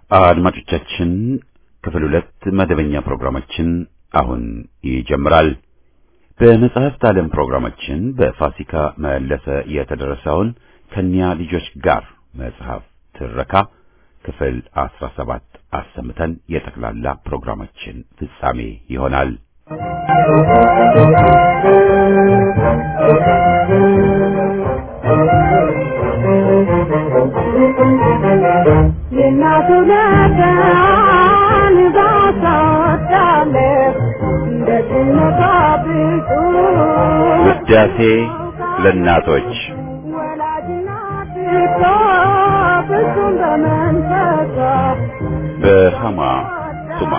አድማጮቻችን ክፍል 2 መደበኛ ፕሮግራማችን አሁን ይጀምራል። በመጽሐፍት ዓለም ፕሮግራማችን በፋሲካ መለሰ የተደረሰውን ከኒያ ልጆች ጋር መጽሐፍ ትረካ ክፍል 17 አሰምተን የጠቅላላ ፕሮግራማችን ፍጻሜ ይሆናል። ውዳሴ ለእናቶች በሃማ ቱማ።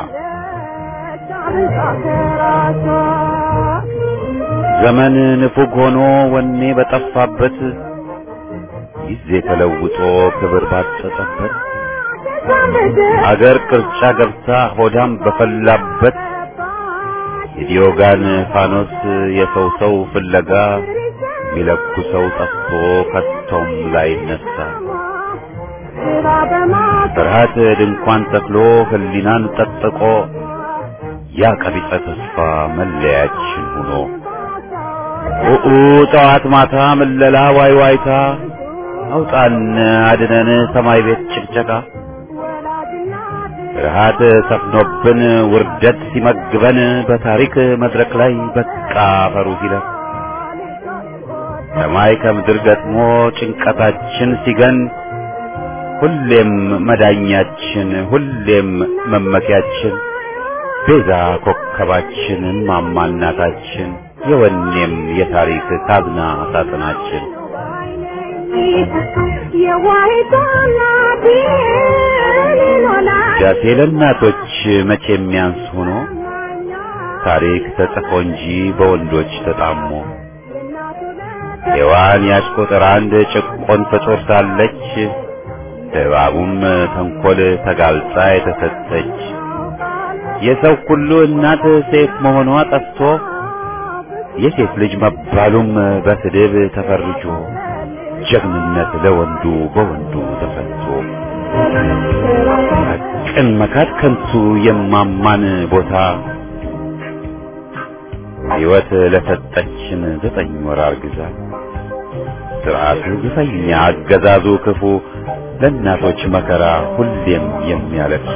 ዘመን ንፉግ ሆኖ ወኔ በጠፋበት ጊዜ ተለውጦ ክብር ባጠጠበት አገር ቅርጫ ገብታ ሆዳም በፈላበት የዲዮጋን ፋኖስ የሰው ሰው ፍለጋ ሚለኩ ሰው ጠፍቶ ከቶም ላይ ነሳ። ፍርሃት ድንኳን ተክሎ ህሊናን ጠጥቆ ያ ቀቢጸ ተስፋ መለያችን ሆኖ ጠዋት ማታ ምለላ ዋይ ዋይታ አውጣን አድነን ሰማይ ቤት ጭቅጨቃ ፍርሃት ሰፍኖብን ውርደት ሲመግበን በታሪክ መድረክ ላይ በቃ ፈሩ ሲለን ሰማይ ከምድር ገጥሞ ጭንቀታችን ሲገን ሁሌም መዳኛችን ሁሌም መመኪያችን ቤዛ ኮከባችን ማማናታችን የወኔም የታሪክ ታዝና ሳጥናችን ውዳሴ ለእናቶች መቼ የሚያንስ ሆኖ ታሪክ ተጽፎ እንጂ በወንዶች ተጣሞ ሔዋን ያስቆጥር አንድ ጭቆን ፍጡር ሳለች እባቡም ተንኮል ተጋልጣ የተሰጠች የሰው ሁሉ እናት ሴት መሆኗ ጠፍቶ የሴት ልጅ መባሉም በስድብ ተፈርጆ ጀግንነት ለወንዱ በወንዱ ተፈቶ ቅን መካድ ከንቱ የማማን ቦታ ሕይወት ለሰጠችን 9 ወር አርግዛ ስርዓቱ ግፈኛ አገዛዙ ክፉ ለእናቶች መከራ ሁሌም የሚያለቅሱ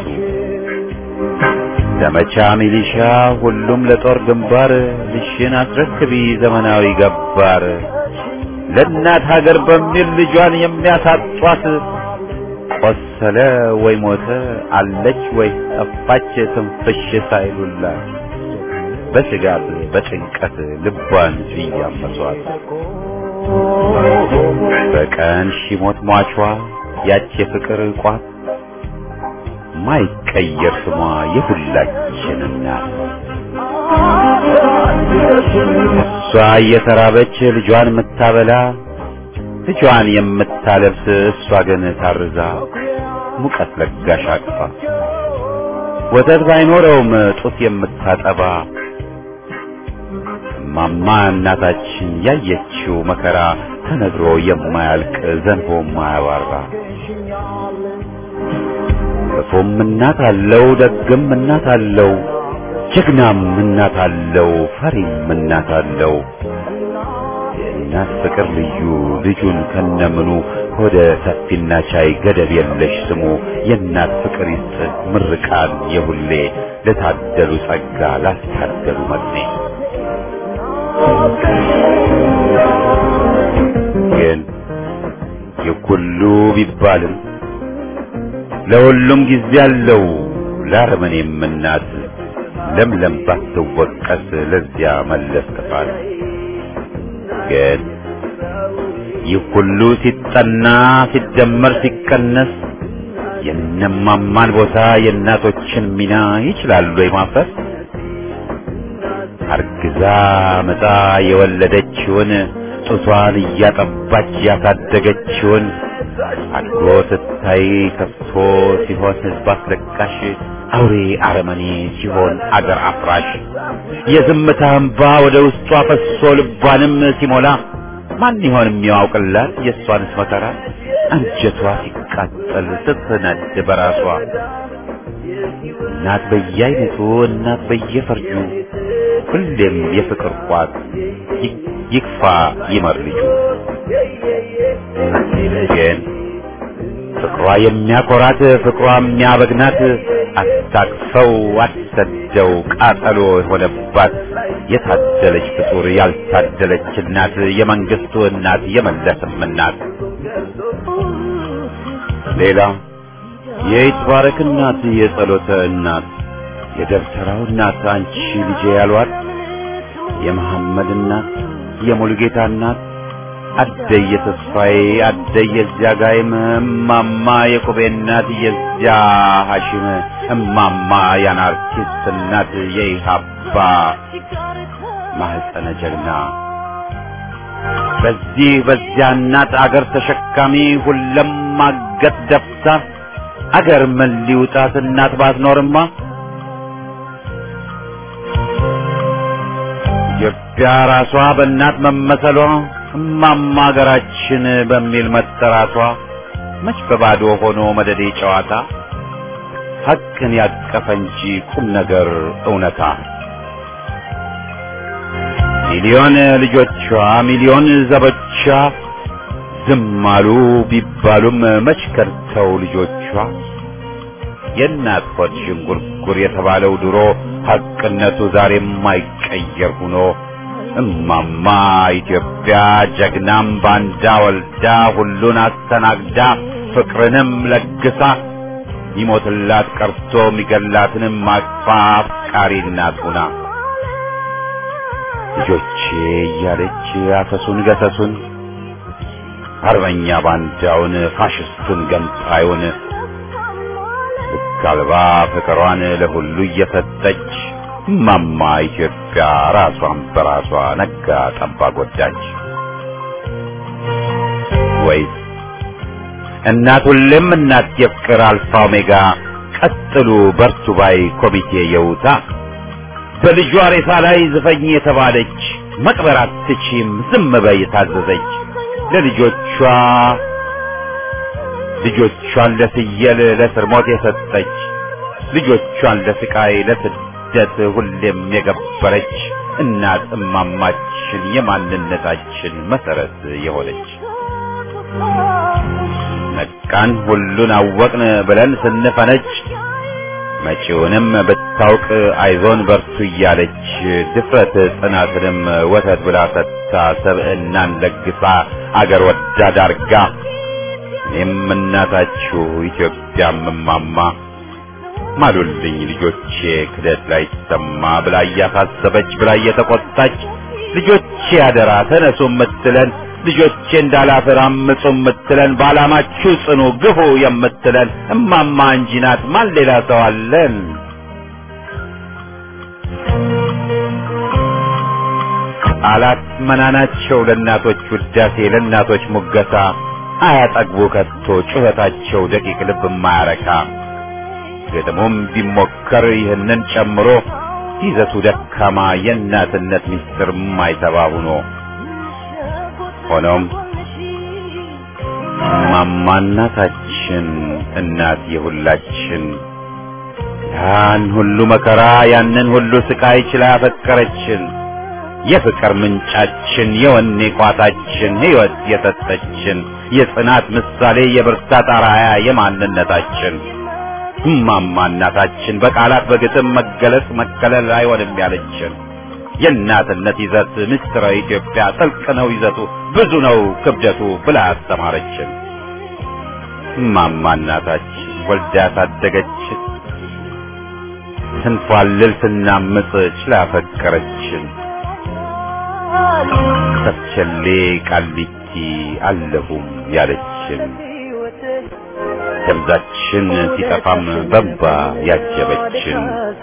ዘመቻ ሚሊሻ ሁሉም ለጦር ግንባር ልሽን አስረክቢ ዘመናዊ ገባር ለእናት ሀገር በሚል ልጇን የሚያሳጧት ቆሰለ ወይ ሞተ አለች ወይ ጠፋች ትንፍሽ ሳይሉላት በስጋት በጭንቀት ልቧን እያመሷት በቀን ሺሞት ሟቿ ያች የፍቅር ቋት ማይቀየር ስሟ የሁላችን እናት እሷ እየተራበች ልጇን የምታበላ ልጇን የምታለብስ እሷ ግን ታርዛ ሙቀት ለጋሽ አቅፋ ወተት ባይኖረውም ጡት የምታጠባ ማማ እናታችን ያየችው መከራ ተነግሮ የማያልቅ ዘንቦ የማያባራ ክፉም እናት አለው ደግም እናት አለው ጀግናም እናት አለው ፈሪም እናት አለው የእናት ፍቅር ልዩ ልጁን ከነምኑ ሆደ ሰፊና ቻይ ገደብ የለሽ ስሙ የእናት ፍቅር ይስጥ ምርቃን የሁሌ ለታደሉ ጸጋ ላስታደሉ መጥኔ ግን የኩሉ ቢባልም ለሁሉም ጊዜ አለው ለአረመኔም እናት ለምለም ባትወቀስ ለዚያ መለስ ጥፋት ግን ይህ ሁሉ ሲጠና ሲደመር ሲቀነስ የነማማን ቦታ የእናቶችን ሚና ይችላሉ የማፈስ አርግዛ መጣ የወለደችውን ጡቷን እያጠባች ያሳደገችውን አድጎ ስታይ ከፍቶ ሲሆን ህዝብ አስለቃሽ አውሬ አረመኔ ሲሆን አገር አፍራሽ የዝምታ እንባ ወደ ውስጧ ፈሶ ልቧንም ሲሞላ ማን ይሆን የሚያውቅላት የሷንስ መከራ አንጀቷ ስትቃጠል ስትነድ በራሷ እናት በየአይነቱ እናት በየፈርጁ ሁሌም የፍቅር ቋት ይክፋ ይመር ልጁ ግን ፍቅሯ የሚያኮራት ፍቅሯ የሚያበግናት አታቅፈው አትሰደው ቃጠሎ የሆነባት የታደለች ፍጡር ያልታደለች እናት የመንግስቱ እናት የመለስም እናት ሌላ የይትባረክ እናት የጸሎተ እናት የደብተራው እናት አንቺ ልጄ ያሏት የመሐመድ እናት የሙሉጌታ እናት አደይ የተስፋዬ አደይ የዚያ ጋይም እማማ የቁቤ እናት የዚያ ሐሺም እማማ የአናርኪስት እናት የኢሃባ ማህፀነ ጀግና በዚህ በዚያ እናት አገር ተሸካሚ ሁለም ማገት ደፍታ አገር ምን ሊውጣት እናት ባትኖርማ ኢትዮጵያ ራሷ በእናት መመሰሏ እማማ አገራችን በሚል መጠራቷ መች በባዶ ሆኖ መደዴ ጨዋታ ሐቅን ያቀፈ እንጂ ቁም ነገር እውነታ ሚሊዮን ልጆቿ ሚሊዮን ዘቦቿ ዝም አሉ ቢባሉም መች ከርተው ልጆቿ የእናት ሆድ ዥንጉርጉር የተባለው ድሮ ሐቅነቱ ዛሬም ማይቀየር ሆኖ እማማ ኢትዮጵያ ጀግናም ባንዳ ወልዳ ሁሉን አስተናግዳ ፍቅርንም ለግሳ ይሞትላት ቀርቶ ሚገላትንም አቅፋ አፍቃሪ እናት ሆና ልጆቼ እያለች አሰሱን ገሰሱን አርበኛ ባንዳውን ፋሽስቱን ገንጣዩን ልካልባ ፍቅሯን ለሁሉ እየሰጠች እማማ ኢትዮጵያ ራሷን በራሷ ነጋ ጠባ ጎዳች ወይስ እናት ሁሌም እናት የፍቅር አልፋ ኦሜጋ ቀጥሉ በርቱ ባይ ኮሚቴ የውታ በልጇ ሬሳ ላይ ዝፈኝ የተባለች መቅበር አትችም ዝም በይ የታዘዘች ልጆቿን ለፍየል ለእስር ሞት የሰጠች ልጆቿን ለስቃይ ለስደት ሁሌም የገበረች እናት እማማችን የማንነታችን መሰረት የሆነች ነቃን ሁሉን አወቅን ብለን ስንፈነጭ መጪውንም ብታውቅ አይዞን በርቱ እያለች ድፍረት ጽናትንም ወተት ብላ ሰጥታ ሰብዕናን ለግሳ አገር ወዳድ አርጋ እኔም እናታችሁ ኢትዮጵያም እማማ ማሉልኝ ልጆቼ ክደት ላይ ተሰማ ብላ እያሳሰበች ብላ እየተቆጣች ልጆቼ አደራ ተነሱ የምትለን ልጆቼ እንዳላፈር አምፁ የምትለን ባላማችሁ ጽኑ ግፉ የምትለን እማማ እንጂ ናት ማን ሌላ ሰው አለን ቃላት መናናቸው ለእናቶች ውዳሴ ለእናቶች ሙገሳ አያጠግቡ ከቶ ጩኸታቸው ደቂቅ ልብ ማያረካ ግጥሙም ቢሞከር ይህንን ጨምሮ ይዘቱ ደካማ የእናትነት ምስጢር ማይተባ ሆኖም እማማ እናታችን እናት የሁላችን ያን ሁሉ መከራ ያንን ሁሉ ስቃይ ችላ ያፈቀረችን የፍቅር ምንጫችን የወኔ ቋታችን ሕይወት የሰጠችን የጽናት ምሳሌ የብርታት አርአያ የማንነታችን እማማ እናታችን በቃላት በግጥም መገለጽ መከለል አይሆንም ያለችን የእናትነት ይዘት ምስጢረ ኢትዮጵያ ጥልቅ ነው ይዘቱ ብዙ ነው ክብደቱ ብላ አስተማረችን እማማ እናታችን ወልዳ ያሳደገችን ስንፋልል ስናምፅ ችላ ያፈቀረችን ከቸሌ ቃሊቲ አለሁም ያለችን ደምዛችን ሲጠፋም በእንባ ያጀበችን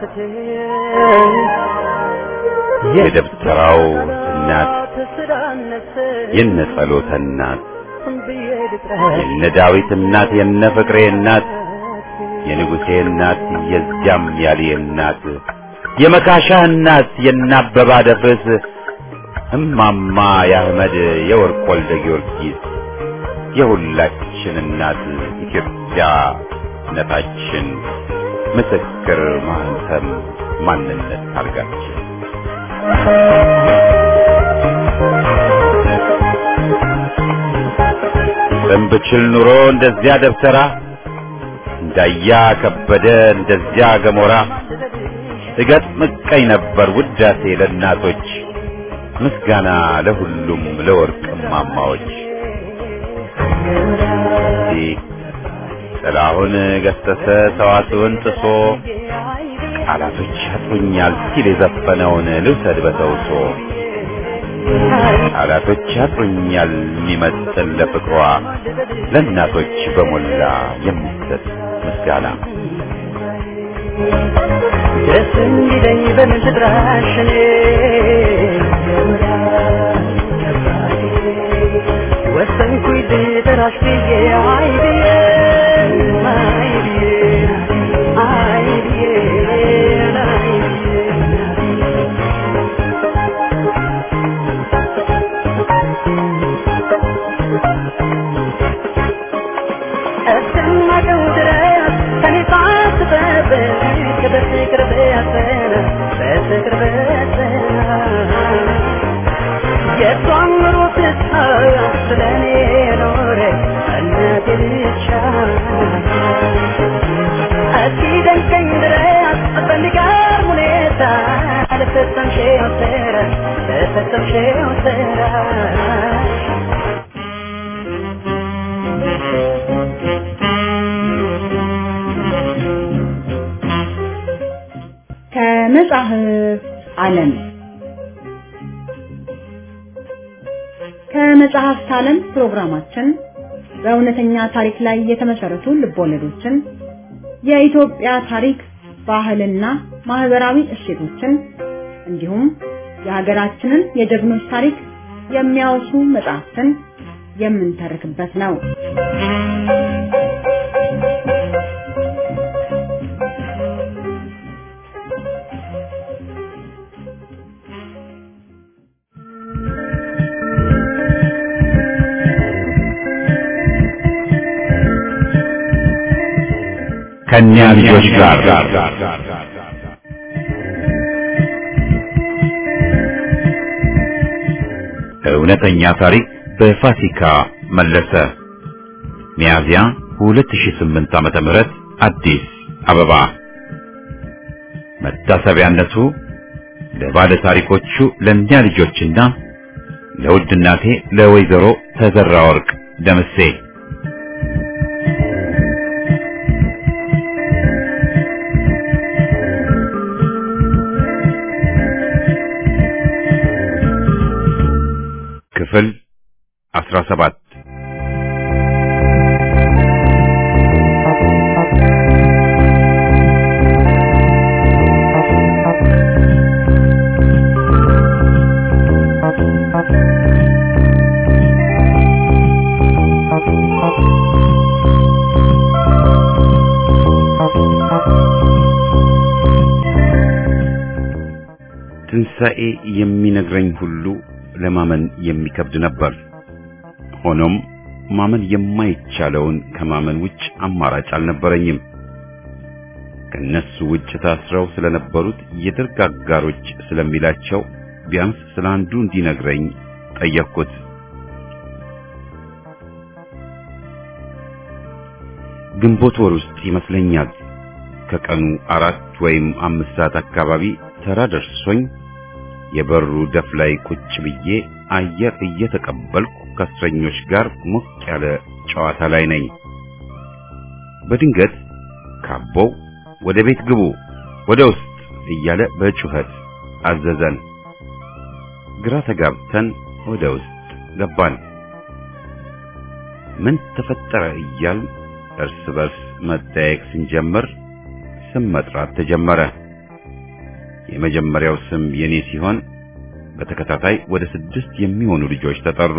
የደብተራው እናት የነ ጸሎተ እናት የነ ዳዊት እናት የነ ፍቅሬ እናት የንጉሴ እናት የዚያም ያሌ እናት የመካሻ እናት የነ አበባ ደፍርስ እማማ የአህመድ የወርቅ ወልደ ጊዮርጊስ የሁላችን እናት ኢትዮጵያ ነታችን ምስክር ማህተም ማንነት ታርጋችን በእንብችል ኑሮ እንደዚያ ደብተራ እንዳያ ከበደ እንደዚያ ገሞራ እገጥምቀኝ ነበር ውዳሴ ለእናቶች ምስጋና ለሁሉም ለወርቅ ማማዎች ጥላሁን ገሰሰ ሰዋስውን ጥሶ ቃላቶች ያጥሩኛል ሲል የዘፈነውን ልውሰድ በተውሶ ቃላቶች ያጥሩኛል የሚመጥን ለፍቅሯ ለእናቶች በሞላ የሚሰጥ ምስጋና ደስ እንዲለኝ በምድራሽኔ ወሰንኩኝ ልጥራሽ ብዬ አይ ብዬ ከመጽሐፍ ዓለም ከመጽሐፍት ዓለም ፕሮግራማችን በእውነተኛ ታሪክ ላይ የተመሰረቱ ልቦለዶችን የኢትዮጵያ ታሪክ ባህልና ማህበራዊ እሴቶችን እንዲሁም የሀገራችንን የጀግኖች ታሪክ የሚያወሱ መጽሐፍትን የምንተርክበት ነው። ከኛ ልጆች ጋር እውነተኛ ታሪክ በፋሲካ መለሰ ሚያዝያ 2008 ዓመተ ምህረት አዲስ አበባ መታሰቢያነቱ ለባለ ታሪኮቹ ለኛ ልጆችና ለውድ እናቴ ለወይዘሮ ተዘራ ወርቅ ደምሴ ክፍል 17 ትንሣኤ የሚነግረኝ ሁሉ ለማመን የሚከብድ ነበር። ሆኖም ማመን የማይቻለውን ከማመን ውጭ አማራጭ አልነበረኝም። ከነሱ ውጭ ታስረው ስለነበሩት የደርግ አጋሮች ስለሚላቸው ቢያንስ ስለአንዱ እንዲነግረኝ ጠየቅኩት። ግንቦት ወር ውስጥ ይመስለኛል ከቀኑ 4 ወይም 5 ሰዓት አካባቢ ተራ ደርሶኝ የበሩ ደፍ ላይ ቁጭ ብዬ አየር እየተቀበልኩ ከእስረኞች ጋር ሞቅ ያለ ጨዋታ ላይ ነኝ። በድንገት ካቦው ወደ ቤት ግቡ፣ ወደ ውስጥ እያለ በጩኸት አዘዘን። ግራ ተጋብተን ወደ ውስጥ ገባን። ምን ተፈጠረ እያል እርስ በርስ መጠያየቅ ስንጀምር ስም መጥራት ተጀመረ። የመጀመሪያው ስም የኔ ሲሆን በተከታታይ ወደ 6 የሚሆኑ ልጆች ተጠሩ።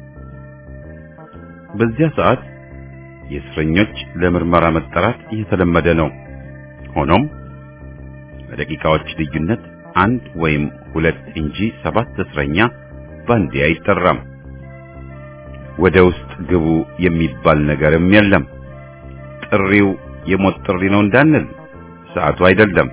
በዚያ ሰዓት የእስረኞች ለምርመራ መጠራት የተለመደ ነው። ሆኖም በደቂቃዎች ልዩነት 1 ወይም 2 እንጂ 7 እስረኛ ባንዴ አይጠራም። ወደ ውስጥ ግቡ የሚባል ነገርም የለም። ጥሪው የሞት ጥሪ ነው እንዳንል ሰዓቱ አይደለም።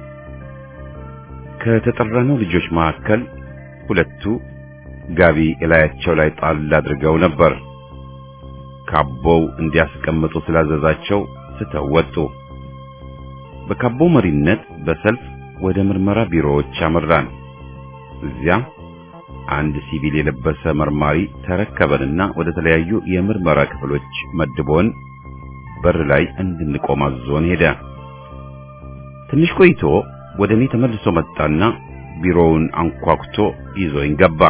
ከተጠራነው ልጆች መካከል ሁለቱ ጋቢ እላያቸው ላይ ጣል አድርገው ነበር። ካቦው እንዲያስቀምጡ ስላዘዛቸው ስተው ወጡ። በካቦው መሪነት በሰልፍ ወደ ምርመራ ቢሮዎች አመራን። እዚያ አንድ ሲቪል የለበሰ መርማሪ ተረከበንና ወደ ተለያዩ የምርመራ ክፍሎች መድቦን በር ላይ እንድንቆም አዞን ሄደ። ትንሽ ቆይቶ ወደ እኔ ተመልሶ መጣና ቢሮውን አንኳኩቶ ይዞኝ ገባ።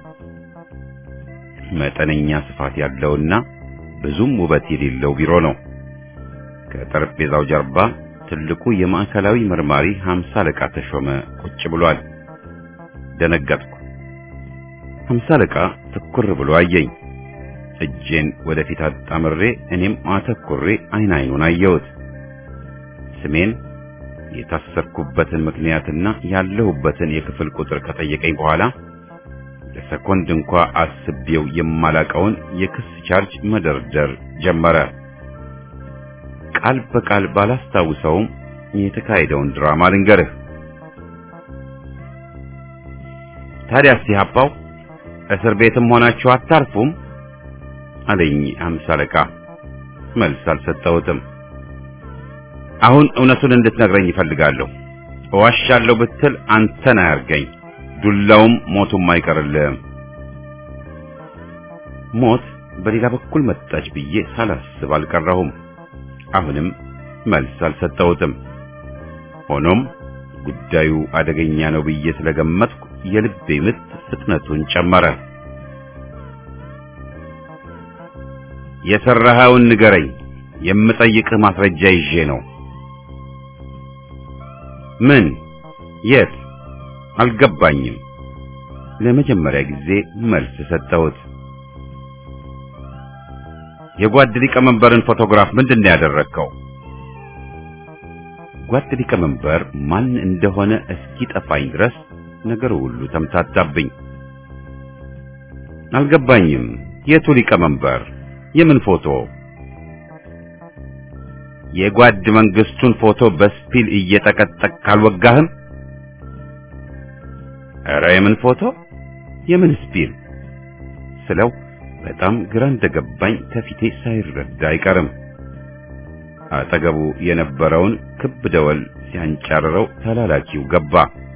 መጠነኛ ስፋት ያለውና ብዙም ውበት የሌለው ቢሮ ነው። ከጠረጴዛው ጀርባ ትልቁ የማዕከላዊ መርማሪ 50 አለቃ ተሾመ ቁጭ ብሏል። ደነገጥኩ። 50 አለቃ ትኩር ብሎ አየኝ። እጄን ወደፊት አጣምሬ እኔም አተኩሬ አይኑን አየሁት። ስሜን፣ የታሰርኩበትን ምክንያትና ያለሁበትን የክፍል ቁጥር ከጠየቀኝ በኋላ ለሰኮንድ እንኳ አስቤው የማላቀውን የክስ ቻርጅ መደርደር ጀመረ። ቃል በቃል ባላስታውሰውም የተካሄደውን ድራማ ልንገርህ። ታዲያ ሲያባው እስር ቤትም ሆናችሁ አታርፉም አለኝ 50 አለቃ። መልስ አልሰጠሁትም። አሁን እውነቱን እንድትነግረኝ ይፈልጋለሁ። እዋሻለሁ ብትል አንተን አያርገኝ፣ ዱላውም ሞቱም አይቀርልህም። ሞት በሌላ በኩል መጣች ብዬ ሳላስብ አልቀረሁም። አሁንም መልስ አልሰጠሁትም። ሆኖም ጉዳዩ አደገኛ ነው ብዬ ስለገመትኩ የልቤ ምት ፍጥነቱን ጨመረ። የሰራኸውን ንገረኝ፣ የምጠይቅህ ማስረጃ ይዤ ነው። ምን? የት? አልገባኝም። ለመጀመሪያ ጊዜ መልስ ሰጠሁት። የጓድ ሊቀመንበርን ፎቶግራፍ ምንድነው ያደረከው? ጓድ ሊቀመንበር ማን እንደሆነ እስኪጠፋኝ ድረስ ነገሩ ሁሉ ተምታታብኝ። አልገባኝም። የቱ ሊቀመንበር? የምን ፎቶ? የጓድ መንግስቱን ፎቶ በስፒል እየጠቀጠቅ ካልወጋህም። ኧረ የምን ፎቶ? የምን ስፒል ስለው በጣም ግራ እንደገባኝ ከፊቴ ሳይረዳ አይቀርም። አጠገቡ የነበረውን ክብ ደወል ሲያንጫርረው ተላላኪው ገባ።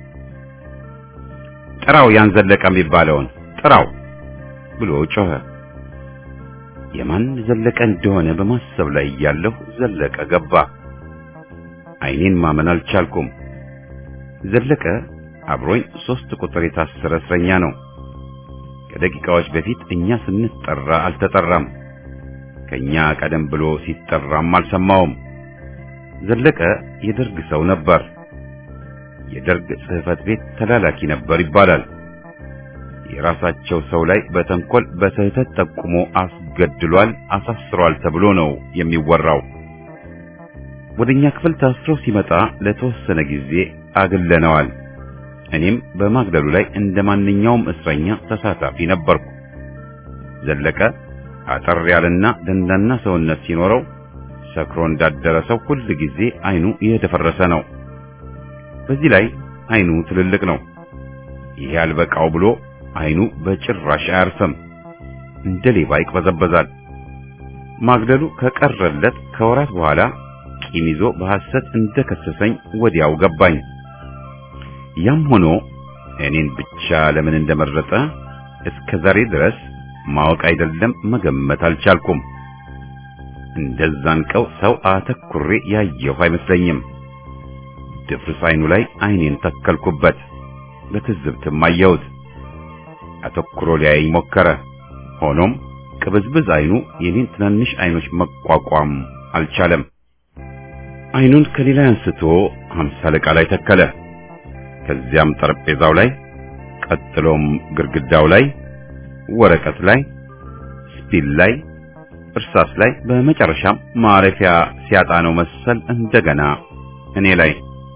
ጥራው፣ ያን ዘለቀ የሚባለውን ጥራው ብሎ ጮኸ። የማን ዘለቀ እንደሆነ በማሰብ ላይ ያለሁ ዘለቀ ገባ። አይኔን ማመን አልቻልኩም። ዘለቀ አብሮኝ 3 ቁጥር የታሰረ እስረኛ ነው። ከደቂቃዎች በፊት እኛ ስንጠራ አልተጠራም። ከኛ ቀደም ብሎ ሲጠራም አልሰማውም። ዘለቀ የደርግ ሰው ነበር። የደርግ ጽሕፈት ቤት ተላላኪ ነበር ይባላል። የራሳቸው ሰው ላይ በተንኮል በስህተት ጠቁሞ አስገድሏል፣ አሳስሯል ተብሎ ነው የሚወራው። ወደኛ ክፍል ታስሮ ሲመጣ ለተወሰነ ጊዜ አግለነዋል። እኔም በማግለሉ ላይ እንደማንኛውም እስረኛ ተሳታፊ ነበርኩ። ዘለቀ አጠር ያለና ደንዳና ሰውነት ሲኖረው ሰክሮ እንዳደረ ሰው ሁል ጊዜ አይኑ እየደፈረሰ ነው። በዚህ ላይ አይኑ ትልልቅ ነው። ይሄ አልበቃው ብሎ አይኑ በጭራሽ አያርፍም። እንደ ሌባ ይቅበዘበዛል። ማግለሉ ከቀረለት ከወራት በኋላ ቂም ይዞ በሐሰት እንደከሰሰኝ ወዲያው ገባኝ። ያም ሆኖ እኔን ብቻ ለምን እንደመረጠ እስከ ዛሬ ድረስ ማወቅ አይደለም መገመት አልቻልኩም። እንደዛን ቀው ሰው አተኩሬ ያየሁ አይመስለኝም። ድፍርስ አይኑ ላይ አይኔን ተከልኩበት። በትዝብትም አየሁት። አተኩሮ ሊያየኝ ሞከረ። ሆኖም ቅብዝብዝ አይኑ የኔን ትናንሽ አይኖች መቋቋም አልቻለም። አይኑን ከሌላ አንስቶ 50 አለቃ ላይ ተከለ። ከዚያም ጠረጴዛው ላይ፣ ቀጥሎም ግድግዳው ላይ፣ ወረቀት ላይ፣ ስፒል ላይ፣ እርሳስ ላይ፣ በመጨረሻም ማረፊያ ሲያጣ ነው መሰል እንደገና እኔ ላይ።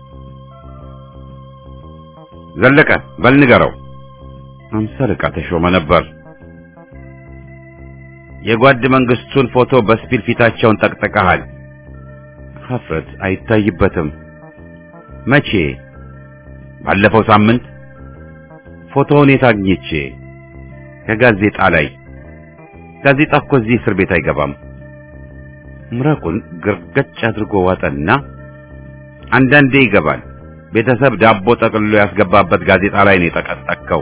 ዘለቀ በል ንገረው። 50 አለቃ ተሾመ ነበር። የጓድ መንግስቱን ፎቶ በስፒል ፊታቸውን ጠቅጥቀሃል። ሀፍረት አይታይበትም። መቼ? ባለፈው ሳምንት። ፎቶውን የት አግኝቼ? ከጋዜጣ ላይ። ጋዜጣ እኮ እዚህ እስር ቤት አይገባም። ምራቁን ግርገጭ አድርጎ ዋጠና አንዳንዴ ይገባል። ቤተሰብ ዳቦ ጠቅልሎ ያስገባበት ጋዜጣ ላይ ነው የተቀጠቀው።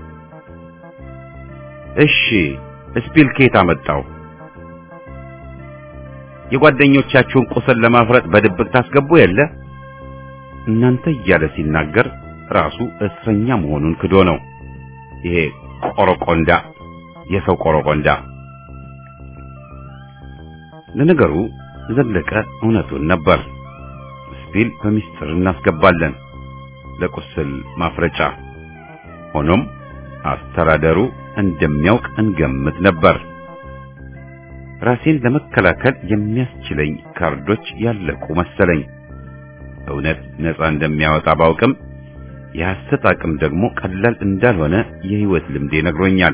እሺ ስፒል ከየት አመጣው? የጓደኞቻችሁን ቁስል ለማፍረጥ በድብቅ ታስገቡ የለ? እናንተ እያለ ሲናገር ራሱ እስረኛ መሆኑን ክዶ ነው። ይሄ ቆረቆንዳ፣ የሰው ቆረቆንዳ። ለነገሩ ዘለቀ እውነቱን ነበር። ስፒል በሚስጥር እናስገባለን ለቁስል ማፍረጫ። ሆኖም አስተዳደሩ እንደሚያውቅ እንገምት ነበር። ራሴን ለመከላከል የሚያስችለኝ ካርዶች ያለቁ መሰለኝ። እውነት ነፃ እንደሚያወጣ ባውቅም የሐሰት አቅም ደግሞ ቀላል እንዳልሆነ የህይወት ልምዴ ነግሮኛል።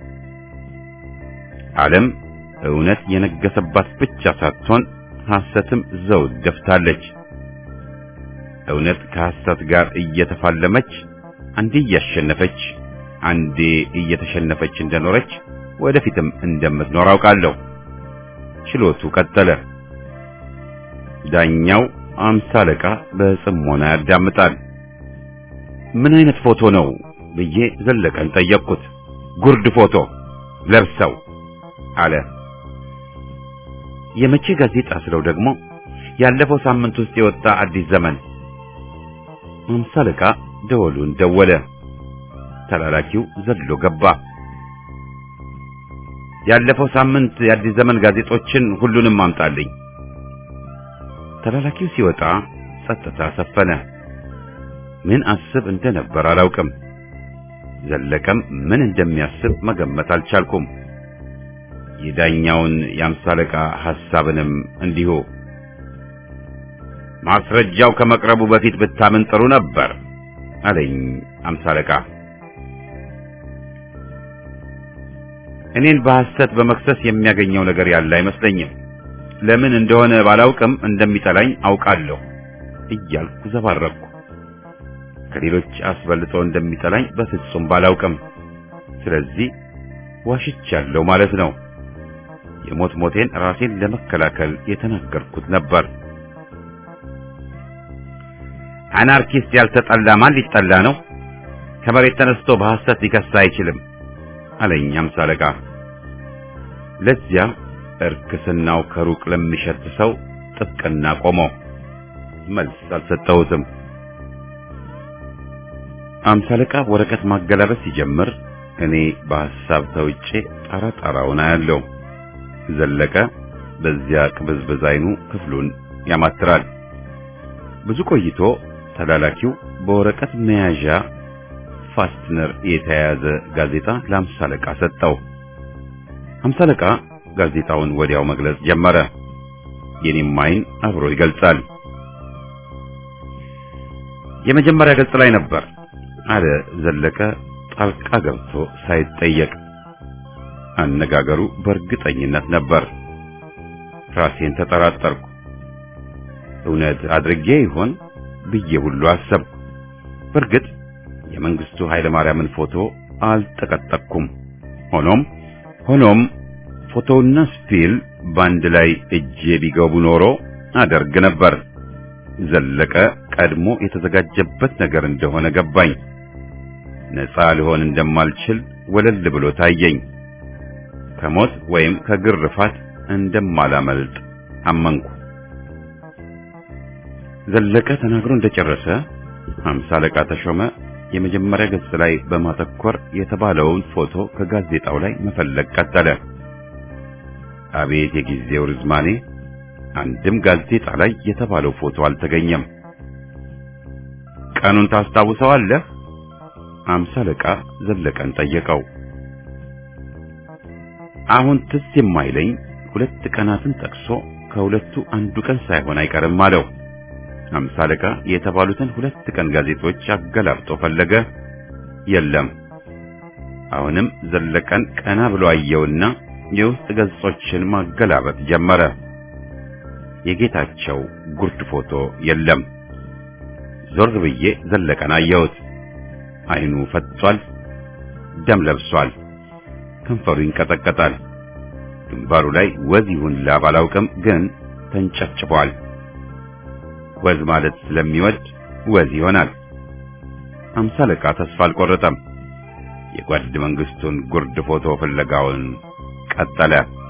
ዓለም እውነት የነገሰባት ብቻ ሳትሆን ሐሰትም ዘውድ ደፍታለች። እውነት ከሐሰት ጋር እየተፋለመች አንዴ እያሸነፈች አንዴ እየተሸነፈች እንደኖረች ወደፊትም እንደምትኖር አውቃለሁ። ችሎቱ ቀጠለ። ዳኛው 50 አለቃ በጽሞና ያዳምጣል። ምን አይነት ፎቶ ነው ብዬ ዘለቀን ጠየቅኩት። ጉርድ ፎቶ ለብሰው አለ። የመቼ ጋዜጣ ስለው ደግሞ ያለፈው ሳምንት ውስጥ የወጣ አዲስ ዘመን። 50 አለቃ ደወሉን ደወለ። ተላላኪው ዘሎ ገባ። ያለፈው ሳምንት የአዲስ ዘመን ጋዜጦችን ሁሉንም አምጣልኝ። ተላላኪው ሲወጣ ጸጥታ ሰፈነ። ምን አስብ እንደነበር አላውቅም። ዘለቀም ምን እንደሚያስብ መገመት አልቻልኩም። የዳኛውን የ50 አለቃ ሐሳብንም እንዲሁ። ማስረጃው ከመቅረቡ በፊት ብታምን ጥሩ ነበር አለኝ 50 አለቃ። እኔን በሐሰት በመክሰስ የሚያገኘው ነገር ያለ አይመስለኝም። ለምን እንደሆነ ባላውቅም እንደሚጠላኝ አውቃለሁ እያልኩ ዘባረቅኩ። ከሌሎች አስበልጦ እንደሚጠላኝ በፍጹም ባላውቅም፣ ስለዚህ ዋሽቻለሁ ማለት ነው። የሞት ሞቴን ራሴን ለመከላከል የተናገርኩት ነበር። አናርኪስት ያልተጠላ ማን ሊጠላ ነው? ከመሬት ተነስቶ በሐሰት ሊከስ አይችልም አለኝ 50 አለቃ። ለዚያ እርክስናው ከሩቅ ለሚሸት ሰው ጥብቅና ቆሞ መልስ አልሰጠሁትም። 50 አለቃ ወረቀት ማገላበጥ ሲጀምር እኔ በሐሳብ ተውጬ ጣራጣራውን አያለው። ዘለቀ በዚያ ቅብዝብዝ አይኑ ክፍሉን ያማትራል። ብዙ ቆይቶ ተላላኪው በወረቀት መያዣ ፋስትነር የተያዘ ጋዜጣ ለ50 አለቃ ሰጠው። 50 አለቃ ጋዜጣውን ወዲያው መግለጽ ጀመረ። የኔም አይን አብሮ ይገልጻል። የመጀመሪያ ገጽ ላይ ነበር አለ ዘለቀ ጣልቃ ገብቶ ሳይጠየቅ። አነጋገሩ በእርግጠኝነት ነበር። ራሴን ተጠራጠርኩ። እውነት አድርጌ ይሆን ብዬ ሁሉ አሰብኩ። በእርግጥ የመንግስቱ ኃይለ ማርያምን ፎቶ አልተቀጠቅኩም። ሆኖም ፎቶውና ስፒል ባንድ ላይ እጄ ቢገቡ ኖሮ አደርግ ነበር። ዘለቀ ቀድሞ የተዘጋጀበት ነገር እንደሆነ ገባኝ። ነፃ ሊሆን እንደማልችል ወለል ብሎ ታየኝ። ከሞት ወይም ከግርፋት እንደማላመልጥ አመንኩ። ዘለቀ ተናግሮ እንደጨረሰ 50 አለቃ ተሾመ የመጀመሪያ ገጽ ላይ በማተኮር የተባለውን ፎቶ ከጋዜጣው ላይ መፈለግ ቀጠለ። አቤት የጊዜው ርዝማኔ! አንድም ጋዜጣ ላይ የተባለው ፎቶ አልተገኘም። ቀኑን ታስታውሰዋለህ? 50 አለቃ ዘለቀን ጠየቀው። አሁን ትዝ የማይለኝ 2 ቀናትን ጠቅሶ ከሁለቱ አንዱ ቀን ሳይሆን አይቀርም አለው። 50 አለቃ የተባሉትን 2 ቀን ጋዜጦች አገላብጦ ፈለገ። የለም። አሁንም ዘለቀን ቀና ብሎ አየውና የውስጥ ገጾችን ማገላበጥ ጀመረ። የጌታቸው ጉርድ ፎቶ የለም። ዞር ብዬ ዘለቀን አየሁት። አይኑ ፈጥቷል፣ ደም ለብሷል፣ ከንፈሩ ይንቀጠቀጣል። ግንባሩ ላይ ወዝ ይሁን ላብ አላውቅም፣ ግን ተንጨፍጭፏል። ወዝ ማለት ስለሚወድ ወዝ ይሆናል። አምሳ አለቃ ተስፋ አልቆረጠም። የጓድ መንግስቱን ጉርድ ፎቶ ፍለጋውን ቀጠለ።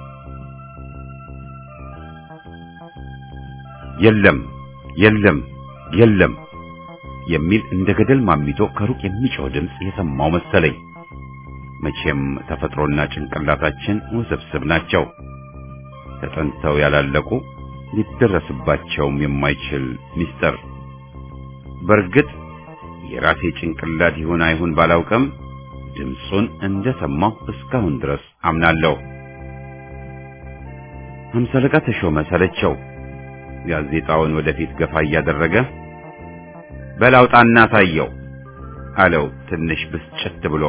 የለም የለም የለም የሚል እንደ ገደል ማሚቶ ከሩቅ የሚጮህ ድምፅ የሰማው መሰለኝ። መቼም ተፈጥሮና ጭንቅላታችን ውስብስብ ናቸው። ተጠንተው ያላለቁ ሊደረስባቸውም የማይችል ሚስጥር። በእርግጥ የራሴ ጭንቅላት ይሁን አይሁን ባላውቅም ድምፁን እንደሰማሁ እስካሁን ድረስ አምናለሁ። አምሳ አለቃ ተሾመ ሰለቸው። ጋዜጣውን ወደፊት ገፋ እያደረገ በላውጣና ሳየው አለው ትንሽ ብስጭት ብሎ።